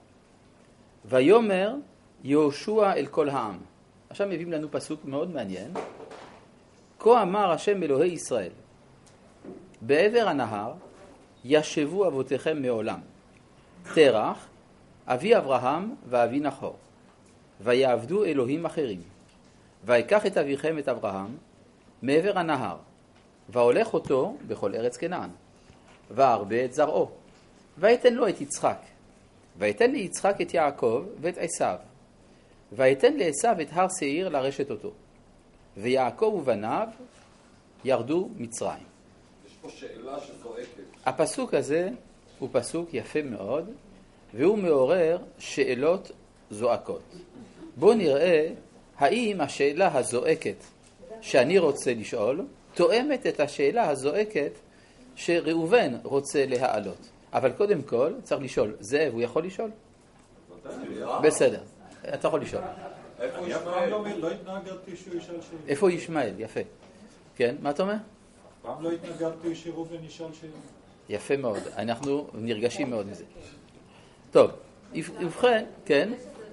ויאמר יהושע אל כל העם. עכשיו מביאים לנו פסוק מאוד מעניין. כה אמר השם אלוהי ישראל, בעבר הנהר ישבו אבותיכם מעולם, תרח, אבי אברהם ואבי נחור, ויעבדו אלוהים אחרים, ויקח את אביכם את אברהם מעבר הנהר, והולך אותו בכל ארץ כנען, והרבה את זרעו, ויתן לו את יצחק, ויתן ליצחק את יעקב ואת עשיו, ויתן לעשיו את הר שעיר לרשת אותו, ויעקב ובניו ירדו מצרים. יש פה שאלה שזועקת. הפסוק הזה הוא פסוק יפה מאוד, והוא מעורר שאלות זועקות. בואו נראה האם השאלה הזועקת שאני רוצה לשאול, תואמת את השאלה הזועקת שראובן רוצה להעלות. אבל קודם כל צריך לשאול, זאב, הוא יכול לשאול? בסדר, אתה יכול לשאול. אני אף פעם לא התנגדתי שהוא ישאל שאלה. איפה ישמעאל? יפה. כן, מה אתה אומר? פעם לא התנגדתי שראובן ישאל שאלה. יפה מאוד, אנחנו נרגשים מאוד מזה. טוב, ובכן, כן.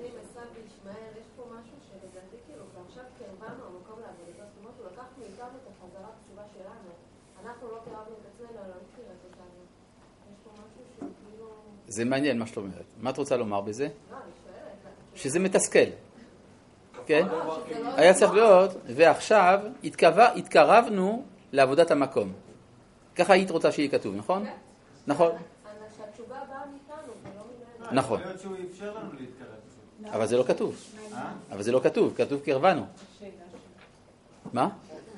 זה מעניין מה שאת אומרת. מה את רוצה לומר בזה? שזה מתסכל. כן? היה צריך להיות, ועכשיו התקרבנו לעבודת המקום. ככה היית רוצה שיהיה כתוב, נכון? נכון. שהתשובה באה מאיתנו, זה לא ממנו. נכון. יכול להיות שהוא אפשר לנו להתקרב. אבל זה לא כתוב. אבל זה לא כתוב, כתוב קרבנו. מה?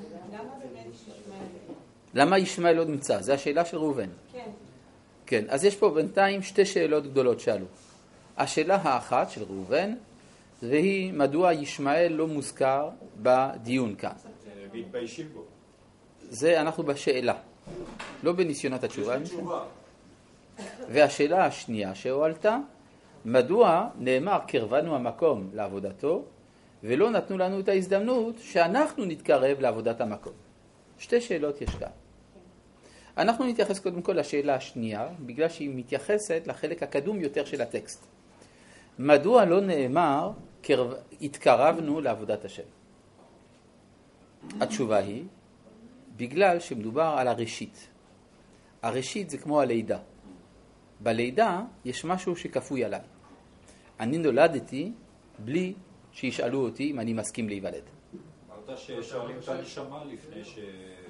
למה ישמעאל לא נמצא? זו השאלה של ראובן. כן. כן, אז יש פה בינתיים שתי שאלות גדולות שאלו. השאלה האחת של ראובן, והיא מדוע ישמעאל לא מוזכר בדיון כאן. מתביישים בו. זה אנחנו בשאלה, לא בניסיונת התשובה. והשאלה השנייה שהועלתה, מדוע נאמר קרבנו המקום לעבודתו, ולא נתנו לנו את ההזדמנות שאנחנו נתקרב לעבודת המקום. שתי שאלות יש כאן. אנחנו נתייחס קודם כל לשאלה השנייה, בגלל שהיא מתייחסת לחלק הקדום יותר של הטקסט. מדוע לא נאמר קרב... התקרבנו לעבודת השם? התשובה היא, בגלל שמדובר על הראשית. הראשית זה כמו הלידה. בלידה יש משהו שכפוי עליי. אני נולדתי בלי שישאלו אותי אם אני מסכים להיוולד. אמרת ששואלים את הנשמה לפני ש...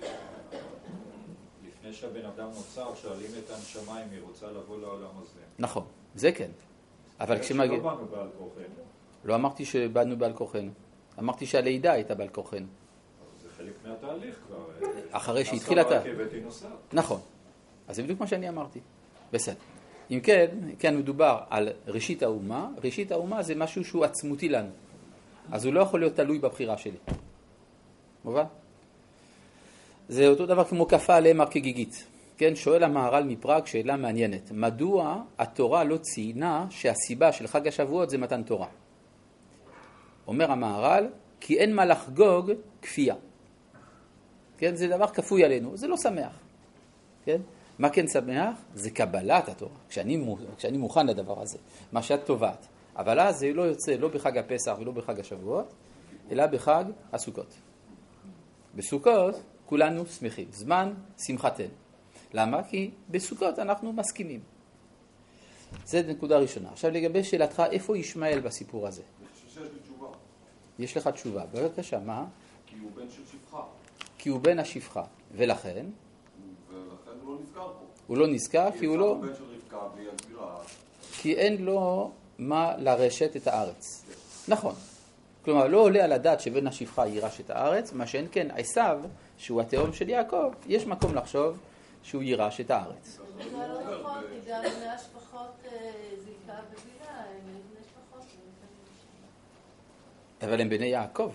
לפני שהבן אדם נוצר, שואלים את הנשמה אם היא רוצה לבוא לעולם הזה. נכון, זה כן. אבל כשמגיע... שלא באנו בעל כוחנו. לא אמרתי שבאנו בעל כוחנו. אמרתי שהלידה הייתה בעל כוחנו. זה חלק מהתהליך כבר. אחרי שהתחילה... הרכבת היא נוסעת. נכון. אז זה בדיוק מה שאני אמרתי. בסדר. אם כן, כן מדובר על ראשית האומה. ראשית האומה זה משהו שהוא עצמותי לנו. אז הוא לא יכול להיות תלוי בבחירה שלי. מובן? זה אותו דבר כמו כפה עליהם כגיגית. כן, שואל המהר"ל מפראג שאלה מעניינת. מדוע התורה לא ציינה שהסיבה של חג השבועות זה מתן תורה? אומר המהר"ל, כי אין מה לחגוג כפייה. כן, זה דבר כפוי עלינו, זה לא שמח. כן? מה כן שמח? זה קבלת התורה. כשאני, כשאני מוכן לדבר הזה, מה שאת טובעת. אבל אז זה לא יוצא לא בחג הפסח ולא בחג השבועות, אלא בחג הסוכות. בסוכות כולנו שמחים. זמן שמחתנו. למה? כי בסוכות אנחנו מסכימים. זה נקודה ראשונה. עכשיו לגבי שאלתך, איפה ישמעאל בסיפור הזה? אני חושב שיש לי תשובה. יש לך תשובה. בבקשה, מה? כי הוא בן של שפחה. כי הוא בן השפחה. ולכן? ולכן הוא לא נזכר פה. הוא לא נזכר כי הוא לא... הוא בן של רבקה בלי הגבירה. כי אין לו מה לרשת את הארץ. נכון. כלומר, לא עולה על הדעת שבן השפחה יירש את הארץ, מה שאין כן עשיו, שהוא התאום של יעקב, יש מקום לחשוב שהוא יירש את הארץ. זה לא נכון, כי גם בני השפחות זיקה ובבילה, הם בני שפחות. אבל הם בני יעקב.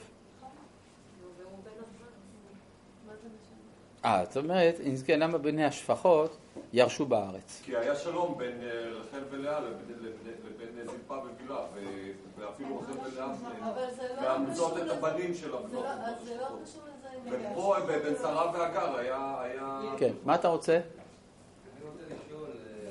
אה, זאת אומרת, אם כן, למה בני השפחות ירשו בארץ? כי היה שלום בין רחל ולאה לבין זלפה ובבילה, ואפילו רחל ולאה מאמצות את הבנים של הבנות. אז זה לא קשור לזה. ופה בין שרה והגר היה... כן, מה אתה רוצה? אני רוצה לשאול,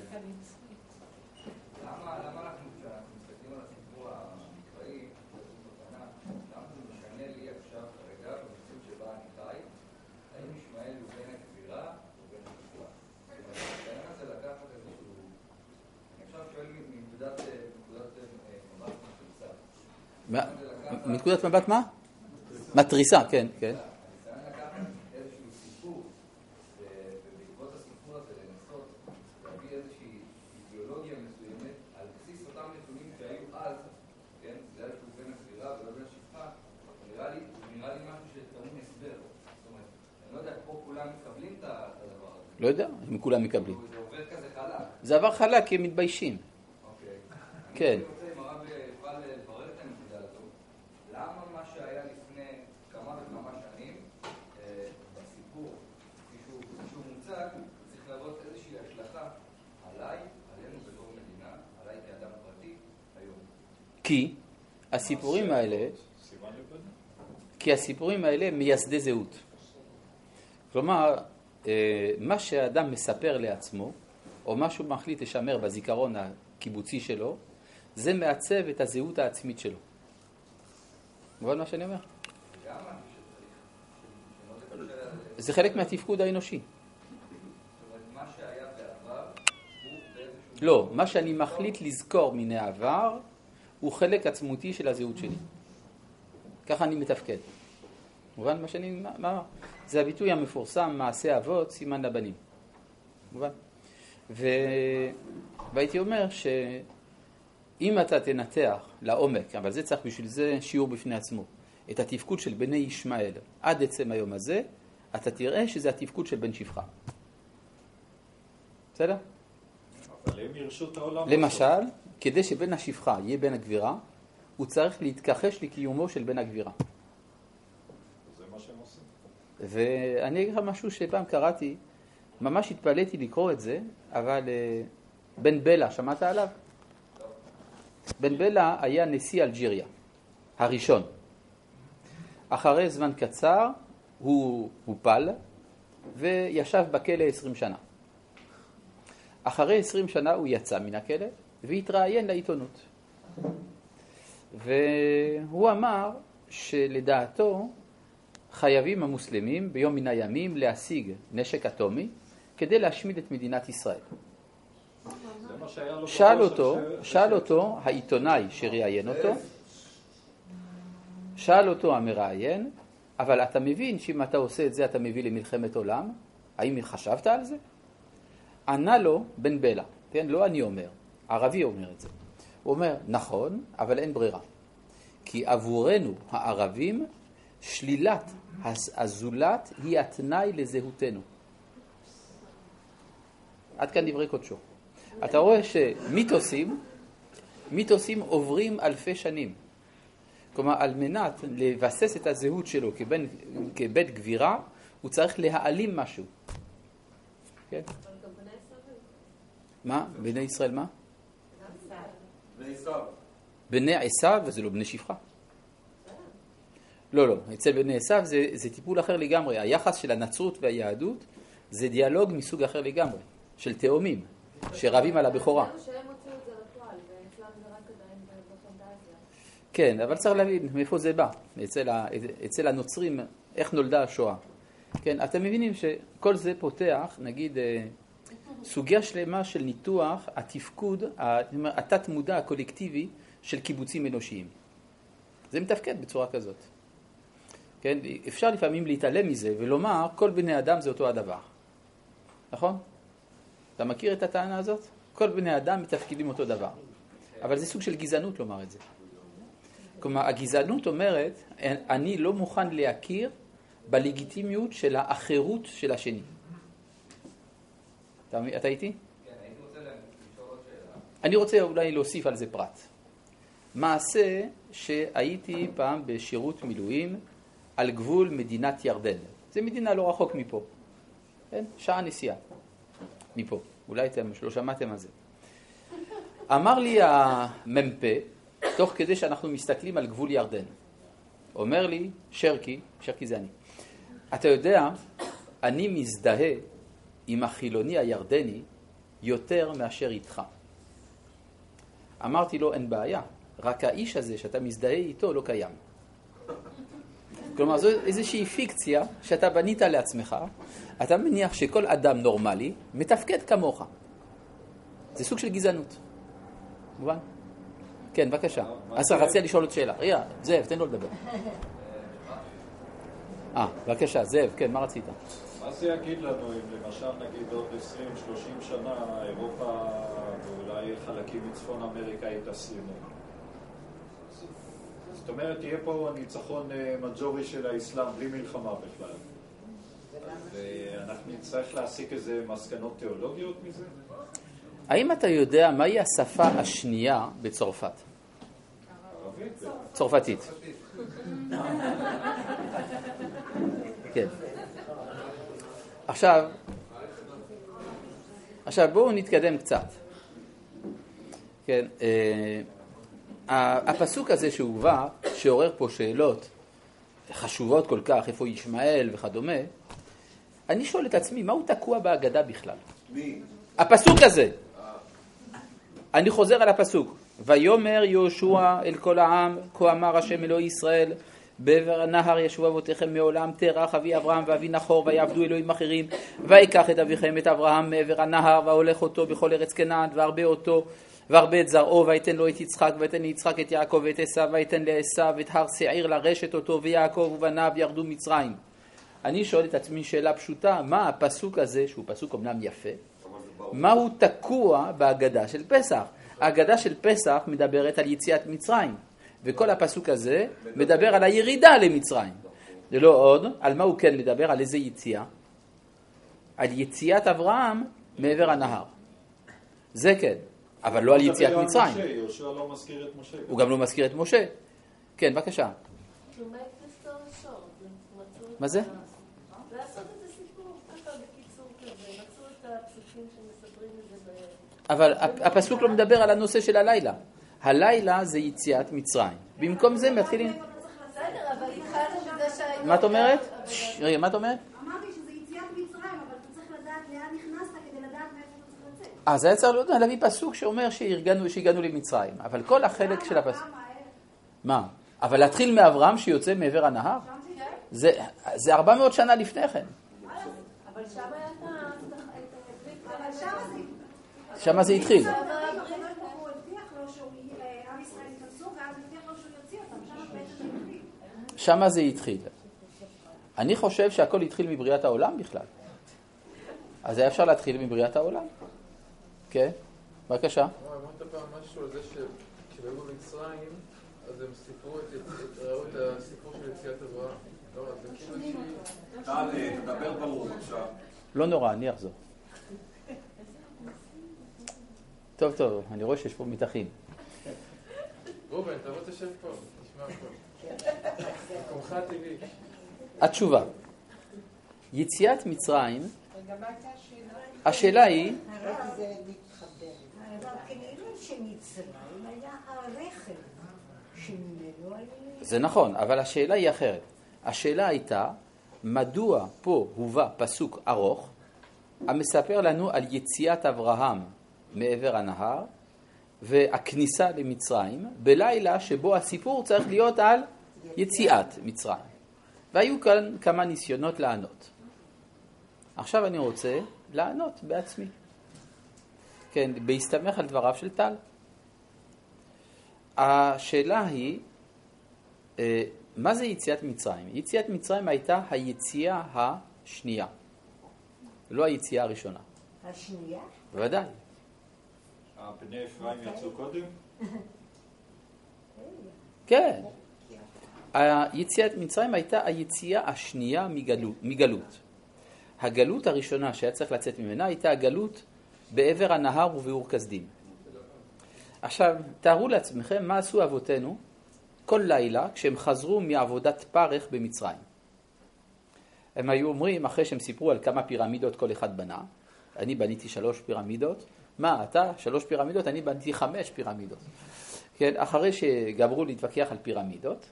למה אנחנו, כשאנחנו מסתכלים על הסיפור המקראי, למה זה משנה לי עכשיו כרגע, במציאות שבה אני חי, האם ישמעאל הוא בין הגבירה או בין השפחה? העניין הזה לקחת איזשהו... אני עכשיו שואל מנקודת מבט מתריסה. מנקודת מבט מה? מתריסה, כן, כן. אני לקחת איזשהו סיפור, ובעקבות הסיפור הזה לנסות להביא איזושהי אידיאולוגיה מסוימת על בסיס אותם נתונים שהיו אז, כן, בגלל שהוא בין הגבירה ולא בין השפחה, נראה לי, נראה לי משהו שטעון הסבר. זאת אומרת, אני לא יודע, פה כולם מקבלים את הדבר הזה. לא יודע, אם כולם מקבלים. זה עובר כזה חלק. זה עבר חלק כי הם מתביישים. אוקיי. כן. אני רוצה אם הרב יוכל לברר את הנקודה הזו, למה מה שהיה לפני כמה וכמה שנים בסיפור, כפי שהוא מוצג, צריך להראות איזושהי השלכה עליי, עלינו בתור מדינה, עליי כאדם פרטי, היום. כי הסיפורים האלה, כי הסיפורים האלה מייסדי זהות. כלומר, מה שהאדם מספר לעצמו, או מה שהוא מחליט לשמר בזיכרון הקיבוצי שלו, זה מעצב את הזהות העצמית שלו. מובן מה שאני אומר? זה חלק מהתפקוד האנושי. מה שהיה בעבר הוא באיזשהו... לא, מה שאני מחליט לזכור מן העבר הוא חלק עצמותי של הזהות שלי. ככה אני מתפקד. מובן מה שאני... מה? זה הביטוי המפורסם, מעשה אבות, סימן לבנים. מובן? ו... והייתי אומר שאם אתה תנתח לעומק, אבל זה צריך בשביל זה שיעור בפני עצמו, את התפקוד של בני ישמעאל עד עצם היום הזה, אתה תראה שזה התפקוד של בן שפחה. בסדר? אבל הם ירשו את העולם. למשל, כדי שבן השפחה יהיה בן הגבירה, הוא צריך להתכחש לקיומו של בן הגבירה. זה מה שהם עושים. ואני אגיד לך משהו שפעם קראתי, ממש התפלאתי לקרוא את זה, אבל בן בלה, שמעת עליו? בן בלה היה נשיא אלג'יריה, הראשון. אחרי זמן קצר הוא הופל וישב בכלא עשרים שנה. אחרי עשרים שנה הוא יצא מן הכלא והתראיין לעיתונות. והוא אמר שלדעתו חייבים המוסלמים ביום מן הימים להשיג נשק אטומי כדי להשמיד את מדינת ישראל. שאל אותו, שאל אותו העיתונאי שראיין אותו, שאל אותו המראיין, אבל אתה מבין שאם אתה עושה את זה אתה מביא למלחמת עולם? האם חשבת על זה? ענה לו בן בלה, כן? לא אני אומר, ערבי אומר את זה. הוא אומר, נכון, אבל אין ברירה. כי עבורנו הערבים, שלילת הזולת היא התנאי לזהותנו. עד כאן דברי קודשו. אתה רואה שמיתוסים, מיתוסים עוברים אלפי שנים. כלומר, על מנת לבסס את הזהות שלו כבן, כבית גבירה, הוא צריך להעלים משהו. כן? מה? בני ישראל מה? בני עשיו. בני עשיו, וזה לא בני שפחה. לא, לא. אצל בני עשיו זה, זה טיפול אחר לגמרי. היחס של הנצרות והיהדות זה דיאלוג מסוג אחר לגמרי. של תאומים, שרבים על הבכורה. כן, אבל צריך להבין מאיפה זה בא. אצל, ה, אצל הנוצרים, איך נולדה השואה. כן, אתם מבינים שכל זה פותח, נגיד, סוגיה שלמה של ניתוח התפקוד, התת מודע הקולקטיבי של קיבוצים אנושיים. זה מתפקד בצורה כזאת. כן? אפשר לפעמים להתעלם מזה ולומר כל בני אדם זה אותו הדבר. נכון? אתה מכיר את הטענה הזאת? כל בני אדם מתפקידים אותו דבר. אבל זה סוג של גזענות לומר את זה. כלומר, הגזענות אומרת, אני לא מוכן להכיר בלגיטימיות של האחרות של השני. אתה, אתה איתי? כן, הייתי רוצה לשאול עוד שאלה. אני רוצה אולי להוסיף על זה פרט. מעשה שהייתי פעם בשירות מילואים על גבול מדינת ירדן. זה מדינה לא רחוק מפה. כן? שעה נסיעה מפה. אולי אתם לא שמעתם על זה. אמר לי המ"פ, תוך כדי שאנחנו מסתכלים על גבול ירדן, אומר לי, שרקי, שרקי זה אני, אתה יודע, אני מזדהה עם החילוני הירדני יותר מאשר איתך. אמרתי לו, אין בעיה, רק האיש הזה שאתה מזדהה איתו לא קיים. כלומר, זו איזושהי פיקציה שאתה בנית לעצמך, אתה מניח שכל אדם נורמלי מתפקד כמוך. זה סוג של גזענות. מובן? כן, בבקשה. אסר, רציתי לשאול עוד שאלה. ריה, זאב, תן לו לדבר. אה, בבקשה, זאב, כן, מה רצית? מה זה יגיד לנו אם למשל נגיד עוד עשרים שלושים שנה אירופה ואולי חלקים מצפון אמריקה יתאסלמו? זאת אומרת, תהיה פה ניצחון מג'ורי של האסלאם בלי מלחמה בכלל. ואנחנו נצטרך להסיק איזה מסקנות תיאולוגיות מזה? האם אתה יודע מהי השפה השנייה בצרפת? צרפתית. כן. עכשיו, עכשיו בואו נתקדם קצת. כן, הפסוק הזה שהובא, שעורר פה שאלות חשובות כל כך, איפה ישמעאל וכדומה, אני שואל את עצמי, מה הוא תקוע בהגדה בכלל? מי? הפסוק הזה. אני חוזר על הפסוק. ויאמר יהושע אל כל העם, כה אמר השם אלוהי ישראל, בעבר הנהר ישבו אבותיכם מעולם, תרח אבי אברהם ואבי נחור, ויעבדו אלוהים אחרים, ויקח את אביכם את אברהם מעבר הנהר, והולך אותו בכל ארץ כנען, והרבה אותו, והרבה את זרעו, ויתן לו את יצחק, ויתן ליצחק את יעקב ואת עשיו, ויתן לעשיו את הר שעיר לרשת אותו, ויעקב ובניו ירדו מצרים. אני שואל את עצמי שאלה פשוטה, מה הפסוק הזה, שהוא פסוק אומנם יפה, מה הוא תקוע בהגדה של פסח? ההגדה של פסח מדברת על יציאת מצרים, וכל הפסוק הזה מדבר על הירידה למצרים. זה לא עוד, על מה הוא כן מדבר, על איזה יציאה? על יציאת אברהם מעבר הנהר. זה כן, אבל לא על יציאת מצרים. יהושע לא מזכיר את משה. הוא גם לא מזכיר את משה. כן, בבקשה. מה זה? לעשות את הסיפור ככה בקיצור כזה, מצאו את הפסוקים שמספרים את זה ב... אבל הפסוק לא מדבר על הנושא של הלילה. הלילה זה יציאת מצרים. במקום זה מתחילים... בסדר, אבל התחלנו בזה שהיינו... מה את אומרת? רגע, מה את אומרת? אמרתי שזה יציאת מצרים, אבל אתה צריך לדעת לאן נכנסת כדי לדעת מאיפה אתה צריך לצאת. אז היה צריך להביא פסוק שאומר שהגענו למצרים. אבל כל החלק של הפסוק... מה? אבל להתחיל מאברהם שיוצא מעבר הנהר? זה, זה ארבע מאות שנה לפני כן. אבל שם היה את ה... אבל שם זה... שם זה התחיל. הוא הבטיח לו שעם ישראל ייכנסו, ואז הבטיח לו שהוא יוציא אותם. שם בעצם זה התחיל. שם זה התחיל. אני חושב שהכל התחיל מבריאת העולם בכלל. אז היה אפשר להתחיל מבריאת העולם. כן? בבקשה. אמרת פעם משהו על זה שכשהיו במצרים, אז הם סיפרו את הסיפור של יציאת אברהם. תדבר ברור עכשיו. לא נורא, אני אחזור. טוב, טוב, אני רואה שיש פה מתחים. רובן, תבוא תשב פה, תשמע פה. מקומך הטבעי. התשובה. יציאת מצרים, השאלה היא... זה נכון, אבל השאלה היא אחרת. השאלה הייתה, מדוע פה הובא פסוק ארוך, המספר לנו על יציאת אברהם מעבר הנהר, והכניסה למצרים, בלילה שבו הסיפור צריך להיות על יציאת מצרים. והיו כאן כמה ניסיונות לענות. עכשיו אני רוצה לענות בעצמי. כן, בהסתמך על דבריו של טל. השאלה היא, מה זה יציאת מצרים? יציאת מצרים הייתה היציאה השנייה, לא היציאה הראשונה. השנייה? בוודאי. בני אפרים יצאו קודם? כן. היציאת מצרים הייתה היציאה השנייה מגלות, מגלות. הגלות הראשונה שהיה צריך לצאת ממנה הייתה הגלות בעבר הנהר ובאור כסדים. עכשיו, תארו לעצמכם מה עשו אבותינו כל לילה כשהם חזרו מעבודת פרך במצרים. הם היו אומרים, אחרי שהם סיפרו על כמה פירמידות כל אחד בנה, אני בניתי שלוש פירמידות, מה אתה? שלוש פירמידות? אני בניתי חמש פירמידות. כן, אחרי שגמרו להתווכח על פירמידות,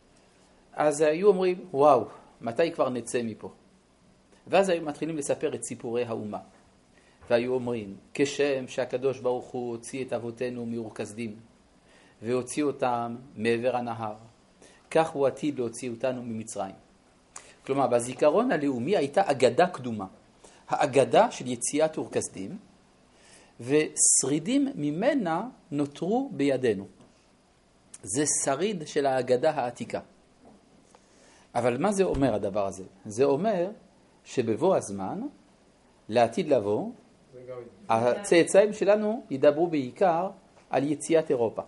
אז היו אומרים, וואו, מתי כבר נצא מפה? ואז היו מתחילים לספר את סיפורי האומה. והיו אומרים, כשם שהקדוש ברוך הוא הוציא את אבותינו מאור כסדים, והוציא אותם מעבר הנהר, כך הוא עתיד להוציא אותנו ממצרים. כלומר, בזיכרון הלאומי הייתה אגדה קדומה. האגדה של יציאת אור כסדים, ושרידים ממנה נותרו בידינו. זה שריד של האגדה העתיקה. אבל מה זה אומר הדבר הזה? זה אומר שבבוא הזמן, לעתיד לבוא, הצאצאים שלנו ידברו בעיקר על יציאת אירופה.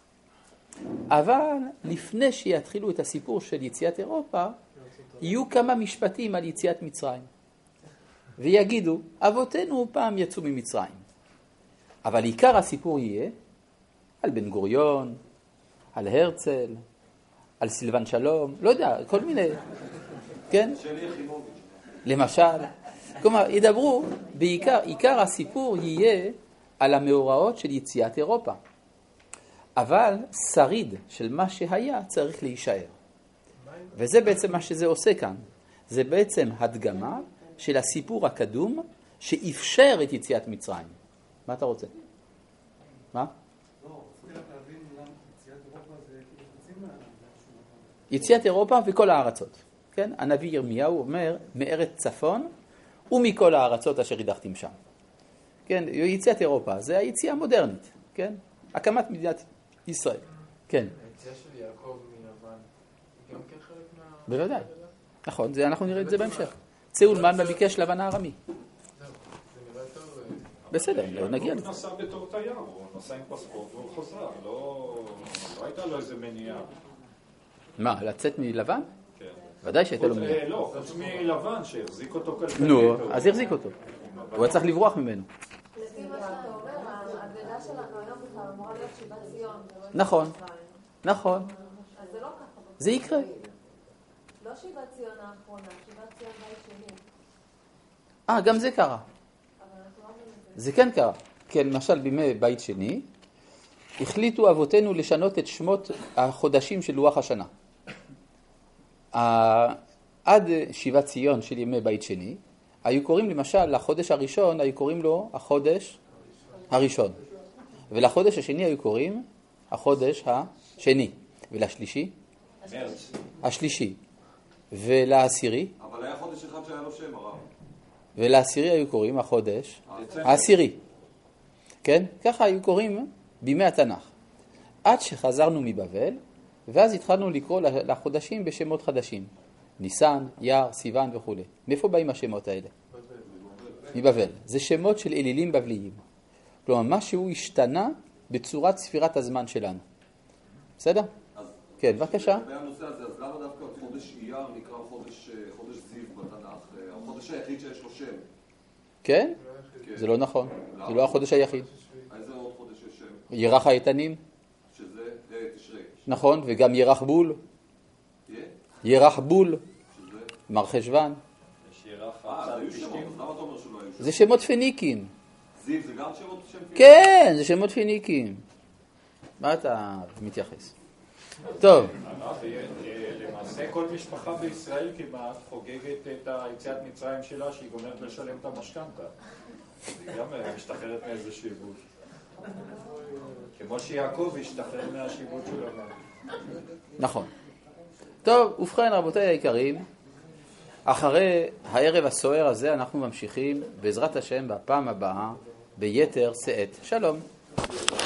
אבל לפני שיתחילו את הסיפור של יציאת אירופה, יהיו כמה משפטים על יציאת מצרים. ויגידו, אבותינו פעם יצאו ממצרים. אבל עיקר הסיפור יהיה על בן גוריון, על הרצל, על סילבן שלום, לא יודע, כל מיני, כן? למשל, כלומר, ידברו, בעיקר, עיקר הסיפור יהיה על המאורעות של יציאת אירופה. אבל שריד של מה שהיה צריך להישאר. וזה בעצם מה שזה עושה כאן. זה בעצם הדגמה של הסיפור הקדום שאפשר את יציאת מצרים. מה אתה רוצה? מה? לא, רציתי רק להבין למה יציאת אירופה זה יוצאים מהעולם. יציאת אירופה וכל הארצות. כן? הנביא ירמיהו אומר, מארץ צפון ומכל הארצות אשר הדחתם שם. כן? יציאת אירופה זה היציאה המודרנית. כן? הקמת מדינת ישראל. כן. היציאה של יעקב מיוון, היא גם כן חלק מה... בוודאי. נכון, זה, אנחנו נראה את זה בהמשך. צאול מן ביקש לבן הארמי. בסדר, לא נגיע לזה. הוא נסע בתור תייר, הוא נסע עם פספורט והוא חוזר, לא הייתה לו איזה מניעה. מה, לצאת מלבן? כן. ודאי שהייתה לו מניעה. לא, חוץ מלבן שהחזיק אותו כלכלית. נו, אז החזיק אותו. הוא היה צריך לברוח ממנו. לפי מה שאתה אומר, ההגדה שלנו היום בכלל אמורה להיות שיבת ציון. נכון, נכון. אז זה לא ככה. זה יקרה. לא שיבת ציון האחרונה, שיבת ציון בית שני. אה, גם זה קרה. זה כן קרה. כן, למשל בימי בית שני, החליטו אבותינו לשנות את שמות החודשים של לוח השנה. עד שיבת ציון של ימי בית שני, היו קוראים למשל לחודש הראשון, היו קוראים לו החודש הראשון. ולחודש השני היו קוראים החודש השני. ולשלישי? השלישי. ולעשירי? אבל היה חודש אחד שהיה לו שם הרב. ולעשירי היו קוראים החודש העשירי. כן? ככה היו קוראים בימי התנ"ך. עד שחזרנו מבבל, ואז התחלנו לקרוא לחודשים בשמות חדשים. ניסן, יר, סיוון וכו'. מאיפה באים השמות האלה? מבבל. זה שמות של אלילים בבליים. כלומר, משהו השתנה בצורת ספירת הזמן שלנו. בסדר? כן, בבקשה. בנושא הזה, אז למה דווקא חודש אייר נקרא חודש זיו בתנ"ך? החודש היחיד שיש לו שם. כן? זה לא נכון. זה לא החודש היחיד. איזה עוד חודש יש שם? ירח האיתנים. שזה תשרי. נכון, וגם ירח בול. ירח בול. מר חשוון. זה שמות פניקים. זיו זה גם שמות שם פניקים? כן, זה שמות פניקים. מה אתה מתייחס? טוב. למעשה כל משפחה בישראל כמעט חוגגת את היציאת מצרים שלה שהיא גומרת לשלם את המשכנתה. היא גם משתחררת מאיזה שיבוש. כמו שיעקב השתחרר מהשיבוש של לבן. נכון. טוב, ובכן רבותיי היקרים, אחרי הערב הסוער הזה אנחנו ממשיכים בעזרת השם בפעם הבאה ביתר שאת. שלום.